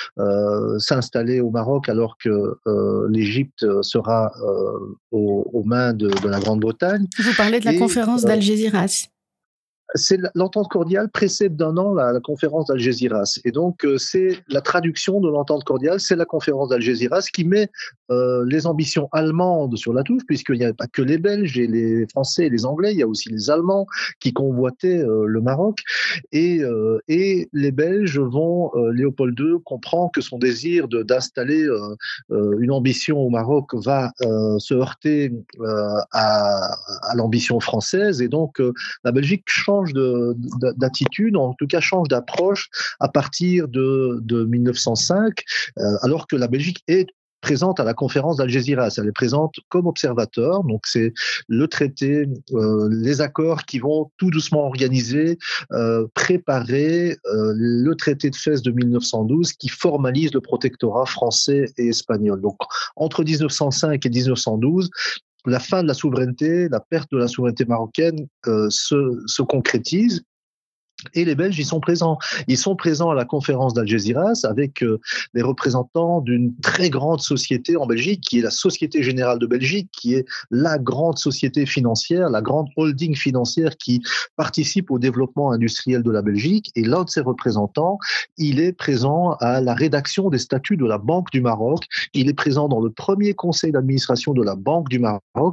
euh, s'installer au Maroc, alors que euh, l'Égypte sera euh, aux, aux mains de, de la Grande-Bretagne. Vous parlez de la et, conférence euh, d'Algésiras. C'est l'entente cordiale précède d'un an la, la conférence d'Algésiras. Et donc, euh, c'est la traduction de l'entente cordiale, c'est la conférence d'Algésiras qui met euh, les ambitions allemandes sur la touche, puisqu'il n'y a pas que les Belges et les Français et les Anglais, il y a aussi les Allemands qui convoitaient euh, le Maroc. Et, euh, et les Belges vont, euh, Léopold deux comprend que son désir de, d'installer euh, euh, une ambition au Maroc va euh, se heurter euh, à, à l'ambition française. Et donc, euh, la Belgique change De, de, d'attitude, en tout cas change d'approche à partir de, de mille neuf cent cinq, euh, alors que la Belgique est présente à la conférence d'Algésiras. Elle est présente comme observateur, donc c'est le traité, euh, les accords qui vont tout doucement organiser, euh, préparer euh, le traité de Fès de mille neuf cent douze qui formalise le protectorat français et espagnol. Donc entre dix-neuf cent cinq et dix-neuf cent douze, la fin de la souveraineté, la perte de la souveraineté marocaine euh, se, se concrétise. Et les Belges, ils sont présents. Ils sont présents à la conférence d'Algeciras avec euh, les représentants d'une très grande société en Belgique, qui est la Société Générale de Belgique, qui est la grande société financière, la grande holding financière qui participe au développement industriel de la Belgique. Et l'un de ses représentants, il est présent à la rédaction des statuts de la Banque du Maroc. Il est présent dans le premier conseil d'administration de la Banque du Maroc.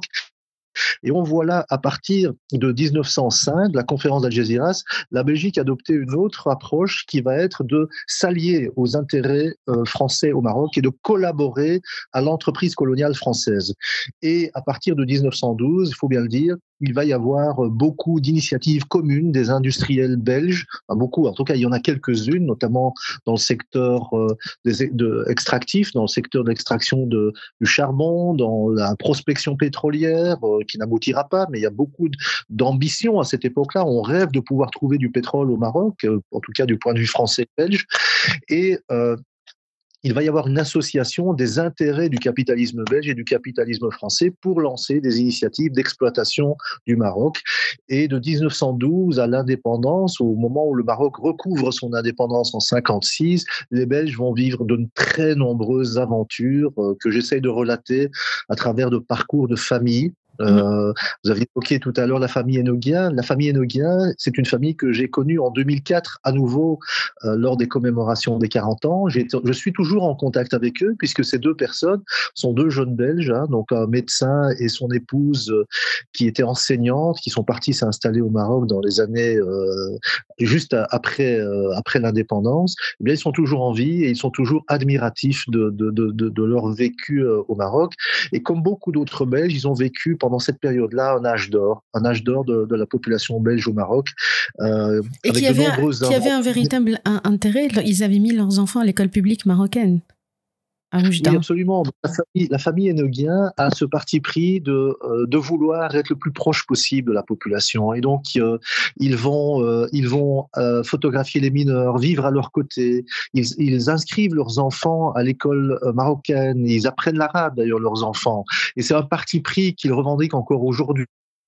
Et on voit là, à partir de dix-neuf cent cinq, la conférence d'Algeciras, la Belgique a adopté une autre approche qui va être de s'allier aux intérêts euh, français au Maroc et de collaborer à l'entreprise coloniale française. Et à partir de dix-neuf cent douze, il faut bien le dire, il va y avoir beaucoup d'initiatives communes des industriels belges, enfin beaucoup, en tout cas il y en a quelques-unes, notamment dans le secteur euh, des, de, extractif, dans le secteur d'extraction de, du charbon, dans la prospection pétrolière, euh, qui n'aboutira pas, mais il y a beaucoup d'ambition à cette époque-là. On rêve de pouvoir trouver du pétrole au Maroc, euh, en tout cas du point de vue français-belge, et euh, il va y avoir une association des intérêts du capitalisme belge et du capitalisme français pour lancer des initiatives d'exploitation du Maroc. Et de dix-neuf cent douze à l'indépendance, au moment où le Maroc recouvre son indépendance en cinquante-six, les Belges vont vivre de très nombreuses aventures euh, que j'essaye de relater à travers de parcours de famille. Euh, vous avez évoqué tout à l'heure la famille Enoguien. La famille Enoguien, c'est une famille que j'ai connue en deux mille quatre à nouveau euh, lors des commémorations des quarante ans. J'ai, je suis toujours en contact avec eux puisque ces deux personnes sont deux jeunes Belges, hein, donc un médecin et son épouse euh, qui étaient enseignantes, qui sont partis s'installer au Maroc dans les années euh, juste après euh, après l'indépendance. Eh bien, ils sont toujours en vie et ils sont toujours admiratifs de de de de, de leur vécu euh, au Maroc. Et comme beaucoup d'autres Belges, ils ont vécu pendant cette période-là un âge d'or, un âge d'or de, de la population belge au Maroc. Euh, et qui avait, un, qui avait un véritable intérêt, ils avaient mis leurs enfants à l'école publique marocaine. Oui, absolument. La famille, la famille Enoguien a ce parti pris de, euh, de vouloir être le plus proche possible de la population. Et donc, euh, ils vont, euh, ils vont euh, photographier les mineurs, vivre à leur côté. Ils, ils inscrivent leurs enfants à l'école marocaine. Ils apprennent l'arabe, d'ailleurs, leurs enfants. Et c'est un parti pris qu'ils revendiquent encore aujourd'hui.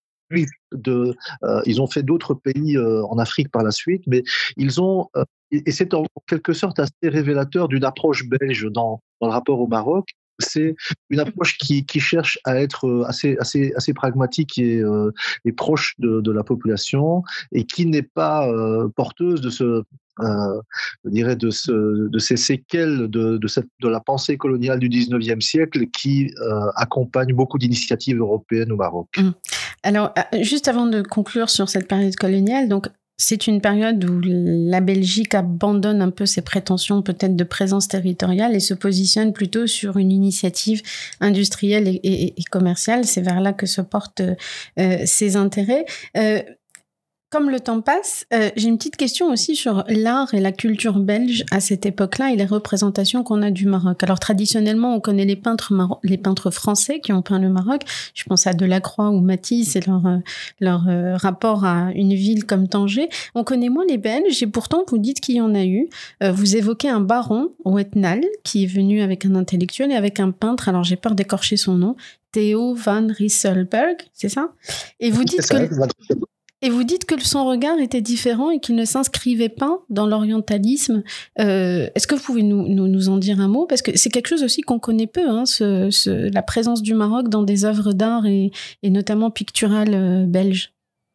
De, euh, ils ont fait d'autres pays euh, en Afrique par la suite, mais ils ont, euh, et c'est en quelque sorte assez révélateur d'une approche belge dans, dans le rapport au Maroc. C'est une approche qui, qui cherche à être assez, assez, assez pragmatique et, euh, et proche de, de la population et qui n'est pas euh, porteuse de ce, euh, je dirais de, ce, de ces séquelles de, de, cette, de la pensée coloniale du dix-neuvième siècle qui euh, accompagne beaucoup d'initiatives européennes au Maroc. Mmh. Alors, juste avant de conclure sur cette période coloniale, donc c'est une période où la Belgique abandonne un peu ses prétentions peut-être de présence territoriale et se positionne plutôt sur une initiative industrielle et, et, et commerciale. C'est vers là que se portent euh, ses intérêts. Euh, Comme le temps passe, euh, j'ai une petite question aussi sur l'art et la culture belge à cette époque-là et les représentations qu'on a du Maroc. Alors traditionnellement, on connaît les peintres maro- les peintres français qui ont peint le Maroc. Je pense à Delacroix ou Matisse et leur euh, leur euh, rapport à une ville comme Tanger. On connaît moins les Belges et pourtant vous dites qu'il y en a eu. Euh, vous évoquez un baron, Wetnal, qui est venu avec un intellectuel et avec un peintre. Alors j'ai peur d'écorcher son nom, Theo van Rysselberghe, c'est ça ? Et vous dites c'est que ça, Et vous dites que son regard était différent et qu'il ne s'inscrivait pas dans l'orientalisme. Euh, est-ce que vous pouvez nous, nous, nous en dire un mot ? Parce que c'est quelque chose aussi qu'on connaît peu, hein, ce, ce, la présence du Maroc dans des œuvres d'art et, et notamment picturales euh, belges.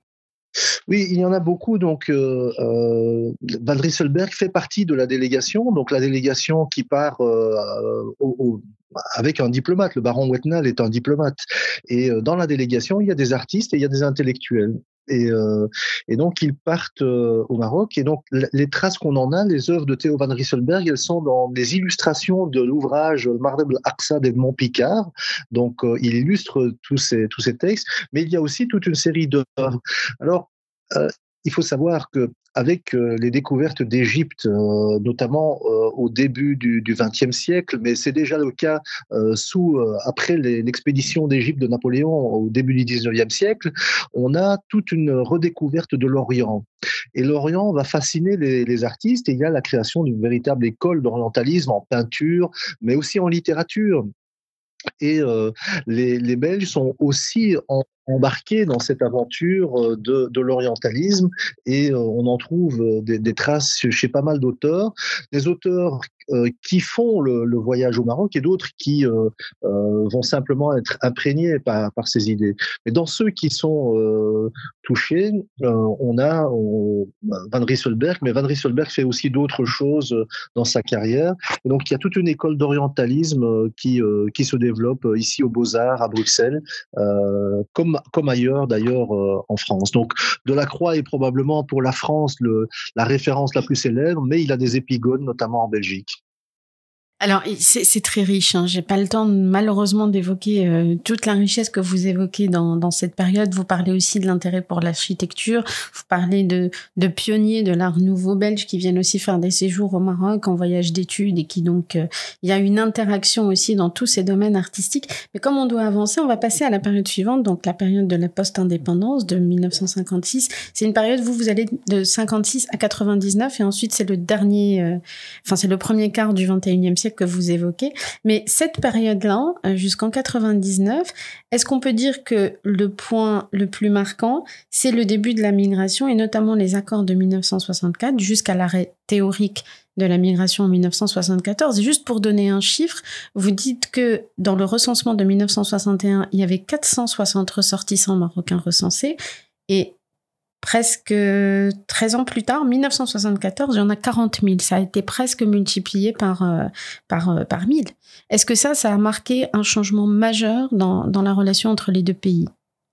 Oui, il y en a beaucoup. Donc, euh, euh, Van Rysselberghe fait partie de la délégation. Donc, la délégation qui part euh, au, au, avec un diplomate. Le baron Wetnal est un diplomate. Et euh, dans la délégation, il y a des artistes et il y a des intellectuels. Et, euh, et donc, ils partent euh, au Maroc. Et donc, les traces qu'on en a, les œuvres de Theo van Rysselberghe, elles sont dans des illustrations de l'ouvrage Maghreb al-Aqsa d'Edmond Picard. Donc, euh, il illustre tous ces, tous ces textes. Mais il y a aussi toute une série d'œuvres. Alors, euh, il faut savoir que avec euh, les découvertes d'Égypte, euh, notamment euh, au début du vingtième siècle, mais c'est déjà le cas euh, sous euh, après les, l'expédition d'Égypte de Napoléon au début du dix-neuvième siècle, on a toute une redécouverte de l'Orient. Et l'Orient va fasciner les, les artistes et il y a la création d'une véritable école d'orientalisme en peinture, mais aussi en littérature. Et euh, les, les Belges sont aussi en, embarqué dans cette aventure de, de l'orientalisme et euh, on en trouve des, des traces chez pas mal d'auteurs, des auteurs euh, qui font le, le voyage au Maroc et d'autres qui euh, euh, vont simplement être imprégnés par, par ces idées. Mais dans ceux qui sont euh, touchés, euh, on a on, Van Rysselbergh, mais Van Rysselbergh fait aussi d'autres choses dans sa carrière. Et donc il y a toute une école d'orientalisme qui, euh, qui se développe ici aux Beaux-Arts, à Bruxelles, euh, comme, comme ailleurs d'ailleurs euh, en France. Donc Delacroix est probablement pour la France le, la référence la plus célèbre, mais il a des épigones, notamment en Belgique. Alors, c'est, c'est très riche. Hein. J'ai pas le temps, malheureusement, d'évoquer euh, toute la richesse que vous évoquez dans, dans cette période. Vous parlez aussi de l'intérêt pour l'architecture. Vous parlez de, de pionniers de l'art nouveau belge qui viennent aussi faire des séjours au Maroc en voyage d'études et qui donc, euh, il y a une interaction aussi dans tous ces domaines artistiques. Mais comme on doit avancer, on va passer à la période suivante, donc la période de la post-indépendance de mille neuf cent cinquante-six. C'est une période, vous, vous allez de cinquante-six à quatre-vingt-dix-neuf et ensuite c'est le dernier, euh, enfin, c'est le premier quart du vingt et unième siècle que vous évoquez. Mais cette période-là, jusqu'en quatre-vingt-dix-neuf, est-ce qu'on peut dire que le point le plus marquant, c'est le début de la migration et notamment les accords de mille neuf cent soixante-quatre jusqu'à l'arrêt théorique de la migration en mille neuf cent soixante-quatorze. Et juste pour donner un chiffre, vous dites que dans le recensement de mille neuf cent soixante et un, il y avait quatre cent soixante ressortissants marocains recensés et presque treize ans plus tard, mille neuf cent soixante-quatorze, il y en a quarante mille. Ça a été presque multiplié par, euh, par, euh, par mille. Est-ce que ça, ça a marqué un changement majeur dans, dans la relation entre les deux pays ?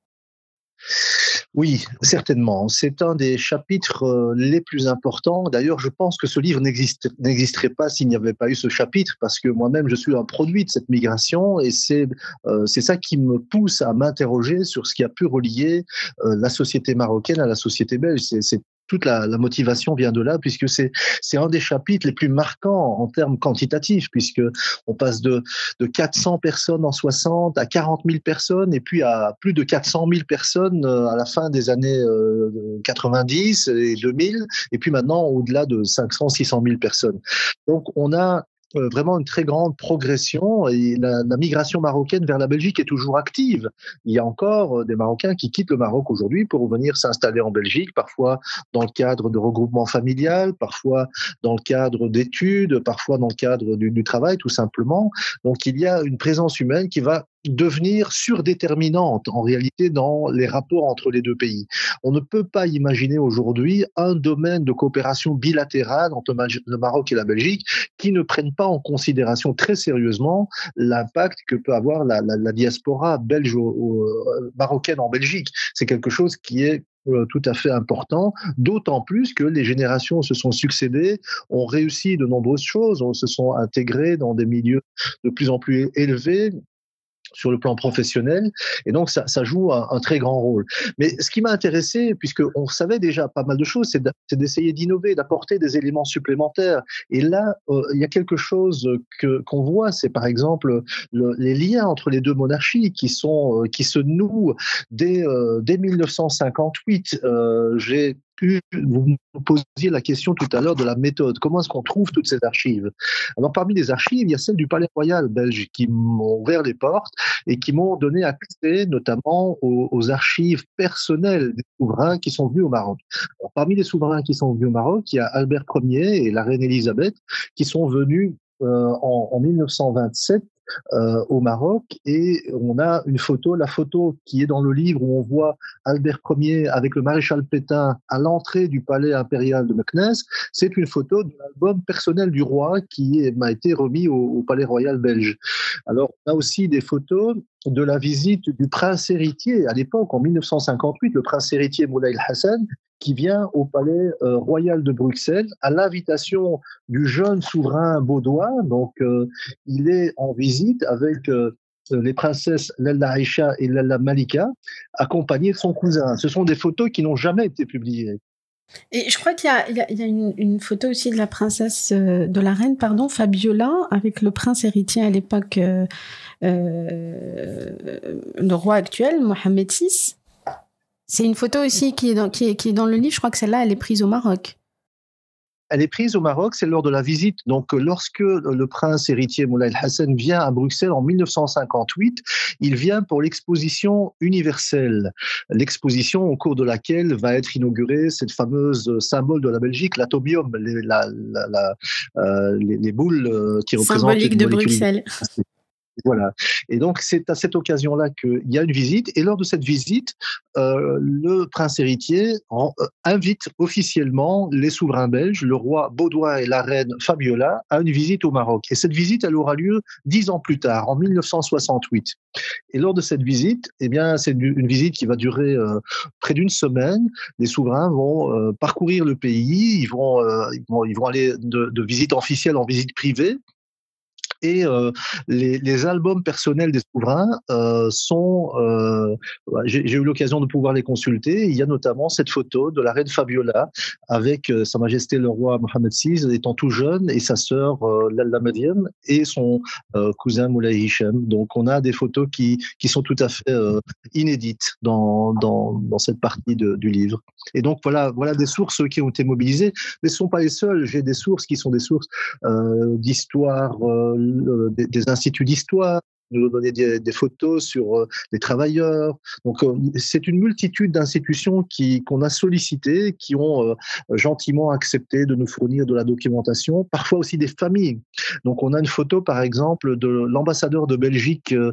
Oui, certainement. C'est un des chapitres les plus importants. D'ailleurs, je pense que ce livre n'existe, n'existerait pas s'il n'y avait pas eu ce chapitre, parce que moi-même, je suis un produit de cette migration et c'est, euh, c'est ça qui me pousse à m'interroger sur ce qui a pu relier euh, la société marocaine à la société belge. C'est, c'est toute la, la motivation vient de là, puisque c'est, c'est un des chapitres les plus marquants en termes quantitatifs, puisque on passe de, de quatre cents personnes en soixante à quarante mille personnes, et puis à plus de quatre cent mille personnes à la fin des années quatre-vingt-dix et deux mille, et puis maintenant au-delà de cinq cents, six cent mille personnes. Donc on a Euh, vraiment une très grande progression et la, la migration marocaine vers la Belgique est toujours active. Il y a encore des Marocains qui quittent le Maroc aujourd'hui pour venir s'installer en Belgique, parfois dans le cadre de regroupement familial, parfois dans le cadre d'études, parfois dans le cadre du, du travail, tout simplement. Donc il y a une présence humaine qui va devenir surdéterminante en réalité dans les rapports entre les deux pays. On ne peut pas imaginer aujourd'hui un domaine de coopération bilatérale entre le Maroc et la Belgique qui ne prenne pas en considération très sérieusement l'impact que peut avoir la, la, la diaspora belge ou, ou marocaine en Belgique. C'est quelque chose qui est tout à fait important, d'autant plus que les générations se sont succédées, ont réussi de nombreuses choses, on se sont intégrés dans des milieux de plus en plus élevés sur le plan professionnel, et donc ça, ça joue un, un très grand rôle. Mais ce qui m'a intéressé, puisqu'on savait déjà pas mal de choses, c'est, c'est d'essayer d'innover, d'apporter des éléments supplémentaires. Et là, euh, il y a quelque chose que, qu'on voit, c'est par exemple le, les liens entre les deux monarchies qui, sont, euh, qui se nouent dès, euh, dès mille neuf cent cinquante-huit. Euh, j'ai Vous me posiez la question tout à l'heure de la méthode. Comment est-ce qu'on trouve toutes ces archives ? Alors, parmi les archives, il y a celles du Palais Royal belge qui m'ont ouvert les portes et qui m'ont donné accès notamment aux, aux archives personnelles des souverains qui sont venus au Maroc. Alors, parmi les souverains qui sont venus au Maroc, il y a Albert Ier et la reine Elisabeth qui sont venus euh, en, en mille neuf cent vingt-sept Euh, au Maroc, et on a une photo, la photo qui est dans le livre où on voit Albert Ier avec le maréchal Pétain à l'entrée du palais impérial de Meknès. C'est une photo de l'album personnel du roi qui est, m'a été remis au, au palais royal belge. Alors on a aussi des photos de la visite du prince héritier à l'époque, en mille neuf cent cinquante-huit, le prince héritier Moulay Hassan, qui vient au palais euh, royal de Bruxelles à l'invitation du jeune souverain baudois. Donc euh, il est en visite avec euh, les princesses Lalla Aïcha et Lalla Malika, accompagnées de son cousin. Ce sont des photos qui n'ont jamais été publiées. Et je crois qu'il y a, il y a, il y a une, une photo aussi de la princesse, euh, de la reine, pardon, Fabiola, avec le prince héritier à l'époque, euh, euh, le roi actuel, Mohamed six. C'est une photo aussi qui est, dans, qui, est, qui est dans le livre. Je crois que celle-là, elle est prise au Maroc. Elle est prise au Maroc, c'est lors de la visite. Donc, lorsque le prince héritier Moulay Hassan vient à Bruxelles en mille neuf cent cinquante-huit, il vient pour l'exposition universelle. L'exposition au cours de laquelle va être inaugurée cette fameuse symbole de la Belgique, l'atomium, les, la, la, la, euh, les, les boules qui représentent symbolique de Bruxelles. Voilà. Et donc, c'est à cette occasion-là qu'il y a une visite. Et lors de cette visite, euh, le prince héritier en, euh, invite officiellement les souverains belges, le roi Baudouin et la reine Fabiola, à une visite au Maroc. Et cette visite, elle aura lieu dix ans plus tard, en mille neuf cent soixante-huit. Et lors de cette visite, eh bien, c'est une, une visite qui va durer euh, près d'une semaine. Les souverains vont euh, parcourir le pays, ils vont, euh, ils vont, ils vont aller de, de visite officielle en visite privée. Et euh, les, les albums personnels des souverains euh, sont, euh, j'ai, j'ai eu l'occasion de pouvoir les consulter. Il y a notamment cette photo de la reine Fabiola avec euh, Sa Majesté le roi Mohammed six étant tout jeune et sa sœur euh, Lalla Mariam et son euh, cousin Moulay Hicham. Donc on a des photos qui qui sont tout à fait euh, inédites dans dans dans cette partie de, du livre. Et donc voilà voilà des sources qui ont été mobilisées, mais ce sont pas les seules. J'ai des sources qui sont des sources euh, d'histoire. Euh, Des, des instituts d'histoire, nous donner des, des photos sur euh, les travailleurs. Donc, euh, c'est une multitude d'institutions qui, qu'on a sollicitées, qui ont euh, gentiment accepté de nous fournir de la documentation, parfois aussi des familles. Donc, on a une photo, par exemple, de l'ambassadeur de Belgique, euh,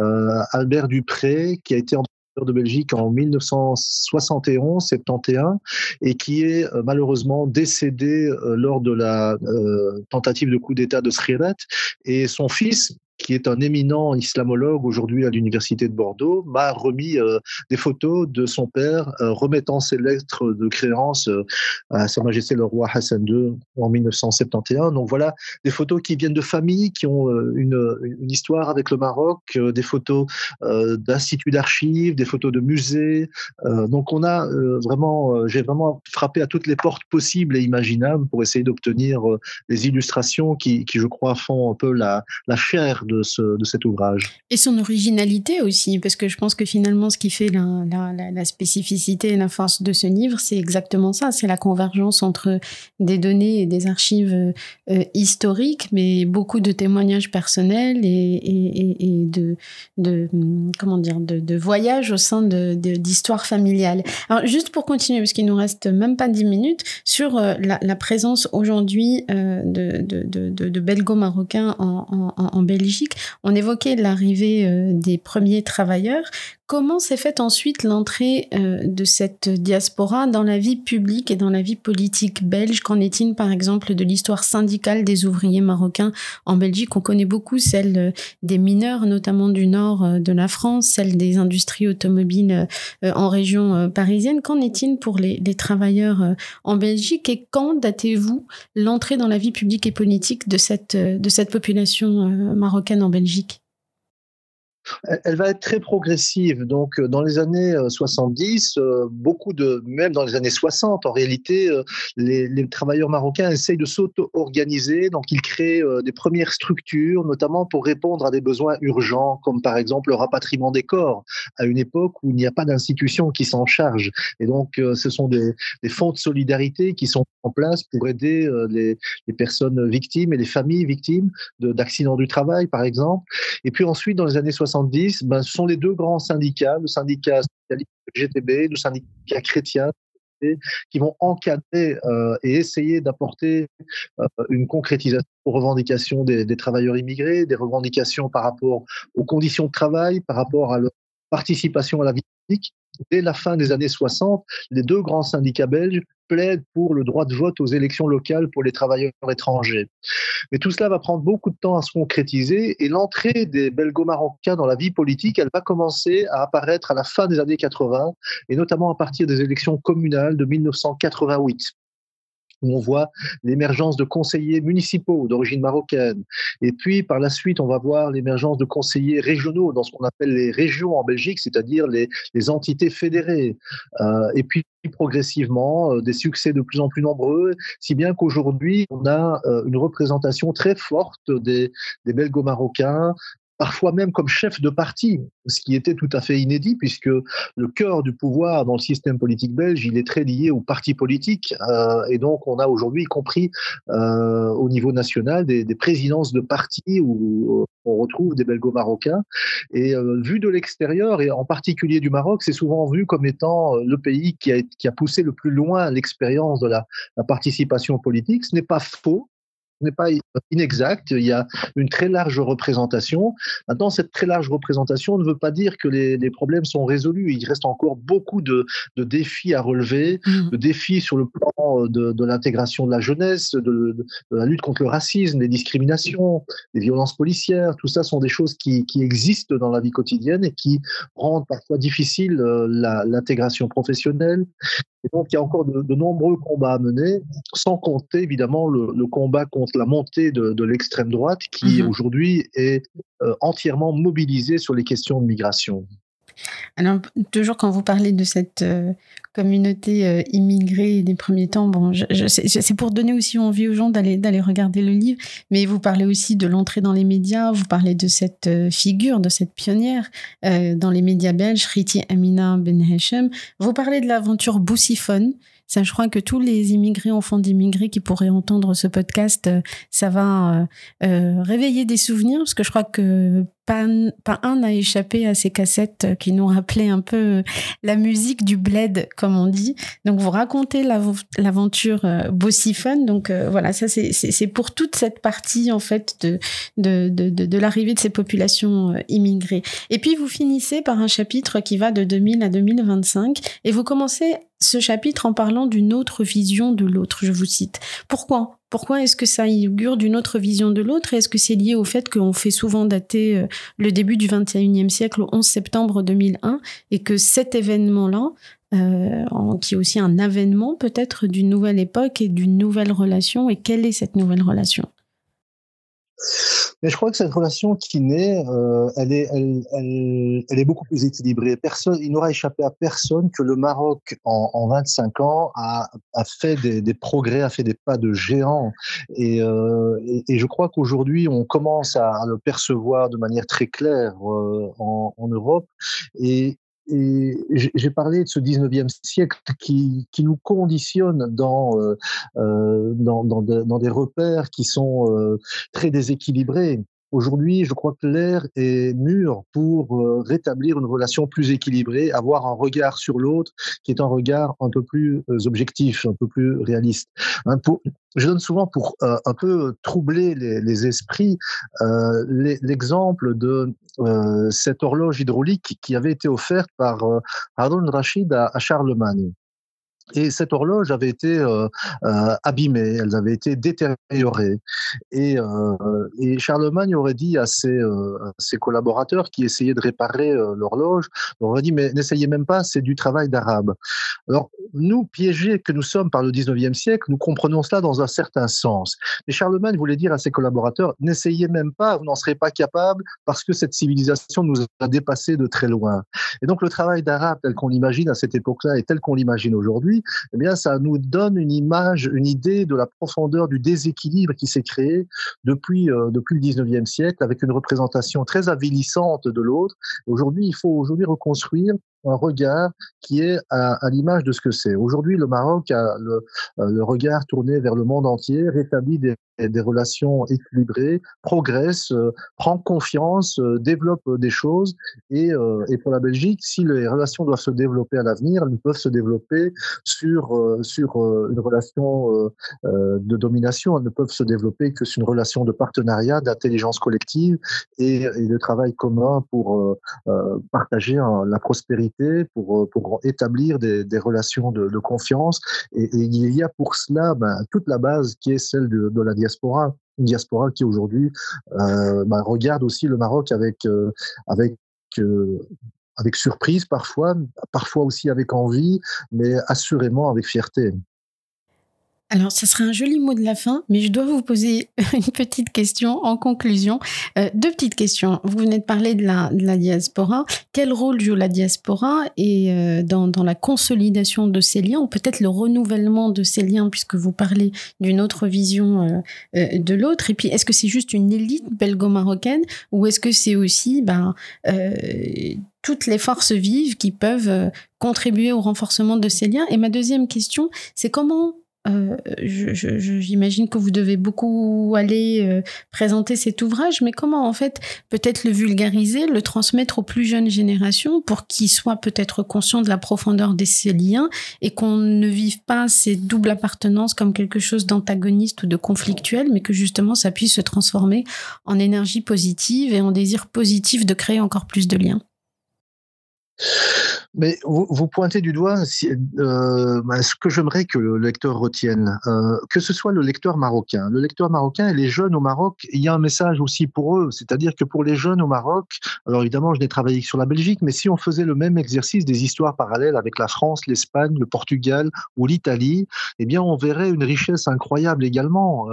Albert Dupré, qui a été ambassadeur de Belgique en mille neuf cent soixante et onze soixante et onze et qui est euh, malheureusement décédé euh, lors de la euh, tentative de coup d'État de Srirat. Et son fils, qui est un éminent islamologue aujourd'hui à l'université de Bordeaux, m'a remis euh, des photos de son père euh, remettant ses lettres de créance euh, à Sa Majesté le roi Hassan deux en mille neuf cent soixante et onze. Donc voilà, des photos qui viennent de familles qui ont euh, une, une histoire avec le Maroc, euh, des photos euh, d'instituts d'archives, des photos de musées. Euh, donc on a euh, vraiment, euh, j'ai vraiment frappé à toutes les portes possibles et imaginables pour essayer d'obtenir euh, les illustrations qui, qui, je crois, font un peu la, la chair de, ce, de cet ouvrage. Et son originalité aussi, parce que je pense que finalement, ce qui fait la, la, la, la spécificité et la force de ce livre, c'est exactement ça, c'est la convergence entre des données et des archives euh, historiques, mais beaucoup de témoignages personnels et, et, et de, de, comment dire, de, de voyages au sein de, de, d'histoires familiales. Alors, juste pour continuer, parce qu'il nous reste même pas dix minutes, sur euh, la, la présence aujourd'hui euh, de, de, de, de, de belgo-marocains en, en, en Belgique. On évoquait l'arrivée euh, des premiers travailleurs. Comment s'est faite ensuite l'entrée euh, de cette diaspora dans la vie publique et dans la vie politique belge? Qu'en est-il, par exemple, de l'histoire syndicale des ouvriers marocains en Belgique? On connaît beaucoup celle euh, des mineurs, notamment du nord euh, de la France, celle des industries automobiles euh, en région euh, parisienne. Qu'en est-il pour les, les travailleurs euh, en Belgique? Et quand datez-vous l'entrée dans la vie publique et politique de cette, euh, de cette population euh, marocaine en Belgique? Elle va être très progressive. Donc, dans les années soixante-dix, beaucoup de, même dans les années soixante, en réalité, les, les travailleurs marocains essayent de s'auto-organiser. Donc, ils créent des premières structures, notamment pour répondre à des besoins urgents, comme par exemple le rapatriement des corps, à une époque où il n'y a pas d'institution qui s'en charge. Et donc, ce sont des, des fonds de solidarité qui sont en place pour aider les, les personnes victimes et les familles victimes de, d'accidents du travail, par exemple. Et puis ensuite, dans les années soixante-dix, ben, ce sont les deux grands syndicats, le syndicat socialiste G T B, le syndicat chrétien, qui vont encadrer euh, et essayer d'apporter euh, une concrétisation aux revendications des, des travailleurs immigrés, des revendications par rapport aux conditions de travail, par rapport à leur participation à la vie publique. Dès la fin des années soixante, les deux grands syndicats belges plaident pour le droit de vote aux élections locales pour les travailleurs étrangers. Mais tout cela va prendre beaucoup de temps à se concrétiser et l'entrée des belgo-marocains dans la vie politique, elle va commencer à apparaître à la fin des années quatre-vingts et notamment à partir des élections communales de mille neuf cent quatre-vingt-huit. Où on voit l'émergence de conseillers municipaux d'origine marocaine. Et puis, par la suite, on va voir l'émergence de conseillers régionaux dans ce qu'on appelle les régions en Belgique, c'est-à-dire les, les entités fédérées. Euh, et puis, progressivement, euh, des succès de plus en plus nombreux, si bien qu'aujourd'hui, on a euh, une représentation très forte des, des belgo-marocains parfois même comme chef de parti, ce qui était tout à fait inédit, puisque le cœur du pouvoir dans le système politique belge, il est très lié aux partis politiques. Euh, et donc, on a aujourd'hui, y compris euh, au niveau national, des, des présidences de partis où on retrouve des belgo-marocains. Et euh, vu de l'extérieur, et en particulier du Maroc, c'est souvent vu comme étant le pays qui a, qui a poussé le plus loin l'expérience de la, la participation politique. Ce n'est pas faux. Ce n'est pas inexact, il y a une très large représentation. Maintenant, cette très large représentation ne veut pas dire que les, les problèmes sont résolus. Il reste encore beaucoup de, de défis à relever, mmh. de défis sur le plan de, de l'intégration de la jeunesse, de, de, de la lutte contre le racisme, les discriminations, les violences policières. Tout ça sont des choses qui, qui existent dans la vie quotidienne et qui rendent parfois difficile la, l'intégration professionnelle. Et donc, il y a encore de, de nombreux combats à mener, sans compter évidemment le, le combat contre la montée de, de l'extrême droite qui mmh. aujourd'hui est euh, entièrement mobilisée sur les questions de migration. Alors, toujours quand vous parlez de cette euh, communauté euh, immigrée des premiers temps, bon, je, je, c'est, c'est pour donner aussi envie aux gens d'aller, d'aller regarder le livre, mais vous parlez aussi de l'entrée dans les médias, vous parlez de cette euh, figure, de cette pionnière euh, dans les médias belges, Riti Amina Ben Hachem. Vous parlez de l'aventure Boussiphone. Ça, je crois que tous les immigrés, enfants d'immigrés qui pourraient entendre ce podcast, euh, ça va euh, euh, réveiller des souvenirs, parce que je crois que pas, pas un n'a échappé à ces cassettes qui nous rappelaient un peu la musique du bled, comme on dit. Donc, vous racontez l'aventure euh, Boussiphone. Donc, euh, voilà, ça, c'est, c'est, c'est pour toute cette partie, en fait, de, de, de, de, de l'arrivée de ces populations euh, immigrées. Et puis, vous finissez par un chapitre qui va de deux mille à deux mille vingt-cinq, et vous commencez ce chapitre en parlant d'une autre vision de l'autre, je vous cite. Pourquoi ? Pourquoi est-ce que ça augure d'une autre vision de l'autre ? Et est-ce que c'est lié au fait qu'on fait souvent dater euh, le début du vingt et unième siècle au onze septembre deux mille un et que cet événement-là, euh, en, qui est aussi un avènement peut-être d'une nouvelle époque et d'une nouvelle relation, et quelle est cette nouvelle relation ? Mais je crois que cette relation qui naît, euh, elle est, elle, elle, elle est beaucoup plus équilibrée. Personne, il n'aura échappé à personne que le Maroc, en, en vingt-cinq ans, a, a fait des, des progrès, a fait des pas de géant. Et, euh, et, et je crois qu'aujourd'hui, on commence à le percevoir de manière très claire euh, en, en Europe. Et Et j'ai parlé de ce dix-neuvième siècle qui, qui nous conditionne dans, euh, dans, dans, de, dans des repères qui sont euh, très déséquilibrés. Aujourd'hui, je crois que l'air est mûr pour euh, rétablir une relation plus équilibrée, avoir un regard sur l'autre qui est un regard un peu plus euh, objectif, un peu plus réaliste. Hein, pour, je donne souvent pour euh, un peu troubler les, les esprits euh, les, l'exemple de euh, cette horloge hydraulique qui avait été offerte par euh, Haroun Rachid à, à Charlemagne. Et cette horloge avait été euh, euh, abîmée, elle avait été détériorée. Et, euh, et Charlemagne aurait dit à ses, euh, à ses collaborateurs qui essayaient de réparer euh, l'horloge, on aurait dit, mais n'essayez même pas, c'est du travail d'arabe. Alors, nous, piégés que nous sommes par le dix-neuvième siècle, nous comprenons cela dans un certain sens. Mais Charlemagne voulait dire à ses collaborateurs, n'essayez même pas, vous n'en serez pas capable, parce que cette civilisation nous a dépassés de très loin. Et donc, le travail d'arabe tel qu'on l'imagine à cette époque-là et tel qu'on l'imagine aujourd'hui, eh bien, ça nous donne une image, une idée de la profondeur du déséquilibre qui s'est créé depuis, euh, depuis le dix-neuvième siècle, avec une représentation très avilissante de l'autre. Aujourd'hui, il faut aujourd'hui reconstruire un regard qui est à, à l'image de ce que c'est. Aujourd'hui, le Maroc a le, le regard tourné vers le monde entier, rétablit des, des relations équilibrées, progresse, euh, prend confiance, euh, développe des choses. Et, euh, et pour la Belgique, si les relations doivent se développer à l'avenir, elles peuvent se développer sur, euh, sur euh, une relation euh, euh, de domination. Elles ne peuvent se développer que sur une relation de partenariat, d'intelligence collective et, et de travail commun pour euh, euh, partager hein, la prospérité, pour, pour établir des, des relations de, de confiance. Et, et il y a pour cela ben, toute la base qui est celle de, de la diaspora. Une diaspora qui aujourd'hui euh, ben, regarde aussi le Maroc avec, euh, avec euh, avec surprise parfois, parfois aussi avec envie, mais assurément avec fierté. Alors, ça serait un joli mot de la fin, mais je dois vous poser une petite question en conclusion. Euh, deux petites questions. Vous venez de parler de la, de la diaspora. Quel rôle joue la diaspora et euh, dans, dans la consolidation de ces liens, ou peut-être le renouvellement de ces liens, puisque vous parlez d'une autre vision euh, euh, de l'autre. Et puis, est-ce que c'est juste une élite belgo-marocaine, ou est-ce que c'est aussi ben, euh, toutes les forces vives qui peuvent euh, contribuer au renforcement de ces liens? Et ma deuxième question, c'est comment... Euh, je, je, j'imagine que vous devez beaucoup aller euh, présenter cet ouvrage, mais comment en fait peut-être le vulgariser, le transmettre aux plus jeunes générations pour qu'ils soient peut-être conscients de la profondeur de ces liens et qu'on ne vive pas ces doubles appartenances comme quelque chose d'antagoniste ou de conflictuel, mais que justement ça puisse se transformer en énergie positive et en désir positif de créer encore plus de liens. Mais vous, vous pointez du doigt si, euh, ce que j'aimerais que le lecteur retienne, euh, que ce soit le lecteur marocain. Le lecteur marocain et les jeunes au Maroc, il y a un message aussi pour eux, c'est-à-dire que pour les jeunes au Maroc, alors évidemment je n'ai travaillé que sur la Belgique, mais si on faisait le même exercice des histoires parallèles avec la France, l'Espagne, le Portugal ou l'Italie, eh bien on verrait une richesse incroyable également.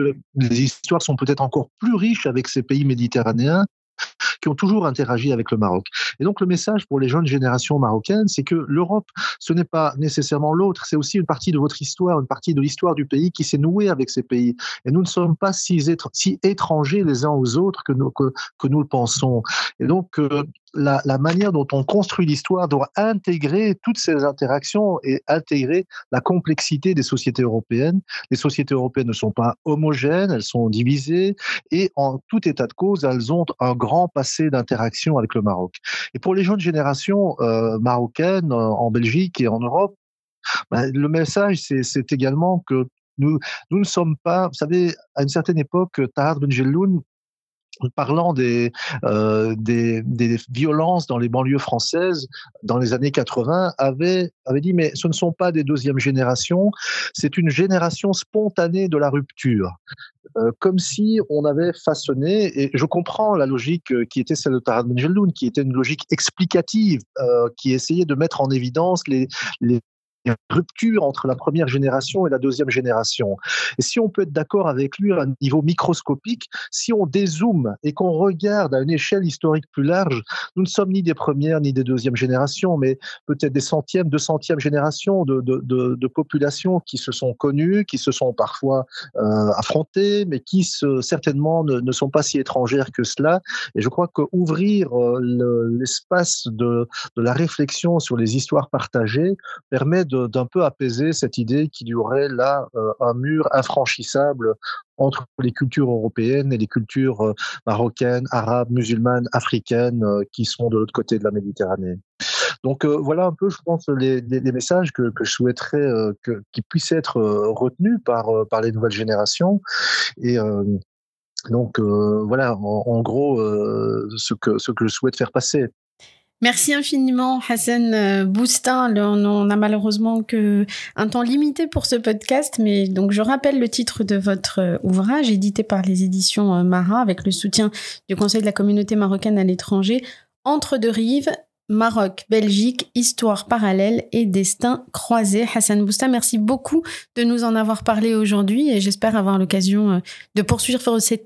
Les histoires sont peut-être encore plus riches avec ces pays méditerranéens qui ont toujours interagi avec le Maroc. Et donc le message pour les jeunes générations marocaines, c'est que l'Europe, ce n'est pas nécessairement l'autre, c'est aussi une partie de votre histoire, une partie de l'histoire du pays qui s'est nouée avec ces pays. Et nous ne sommes pas si, étr- si étrangers les uns aux autres que nous, que, que nous le pensons. Et donc euh, la, la manière dont on construit l'histoire doit intégrer toutes ces interactions et intégrer la complexité des sociétés européennes. Les sociétés européennes ne sont pas homogènes, elles sont divisées et en tout état de cause, elles ont un grand passé d'interaction avec le Maroc. Et pour les jeunes générations euh, marocaines euh, en Belgique et en Europe, ben, le message, c'est, c'est également que nous, nous ne sommes pas, vous savez, à une certaine époque, Tahar Ben Jelloun, parlant des, euh, des, des violences dans les banlieues françaises dans les années quatre-vingts, avait, avait dit, mais ce ne sont pas des deuxièmes générations, c'est une génération spontanée de la rupture. Euh, comme si on avait façonné, et je comprends la logique qui était celle de Tahar Ben Jelloun, qui était une logique explicative, euh, qui essayait de mettre en évidence les, les rupture entre la première génération et la deuxième génération. Et si on peut être d'accord avec lui à un niveau microscopique, si on dézoome et qu'on regarde à une échelle historique plus large, nous ne sommes ni des premières ni des deuxièmes générations, mais peut-être des centièmes, deux centièmes générations de, de, de, de populations qui se sont connues, qui se sont parfois euh, affrontées, mais qui se, certainement ne, ne sont pas si étrangères que cela. Et je crois qu'ouvrir euh, le, l'espace de, de la réflexion sur les histoires partagées permet de, d'un peu apaiser cette idée qu'il y aurait là euh, un mur infranchissable entre les cultures européennes et les cultures euh, marocaines, arabes, musulmanes, africaines euh, qui sont de l'autre côté de la Méditerranée. Donc euh, voilà un peu, je pense, les, les, les messages que, que je souhaiterais euh, que, qui puissent être euh, retenus par, euh, par les nouvelles générations. Et euh, donc euh, voilà, en, en gros, euh, ce, que, ce que je souhaite faire passer. Merci infiniment, Hassan Boustin. On n'a malheureusement qu'un temps limité pour ce podcast, mais donc je rappelle le titre de votre ouvrage, édité par les éditions Mara, avec le soutien du Conseil de la communauté marocaine à l'étranger, Entre deux rives, Maroc, Belgique, histoire parallèle et destin croisé. Hassan Boustin, merci beaucoup de nous en avoir parlé aujourd'hui et j'espère avoir l'occasion de poursuivre cette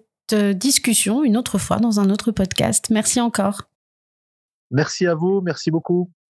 discussion une autre fois dans un autre podcast. Merci encore. Merci à vous, merci beaucoup.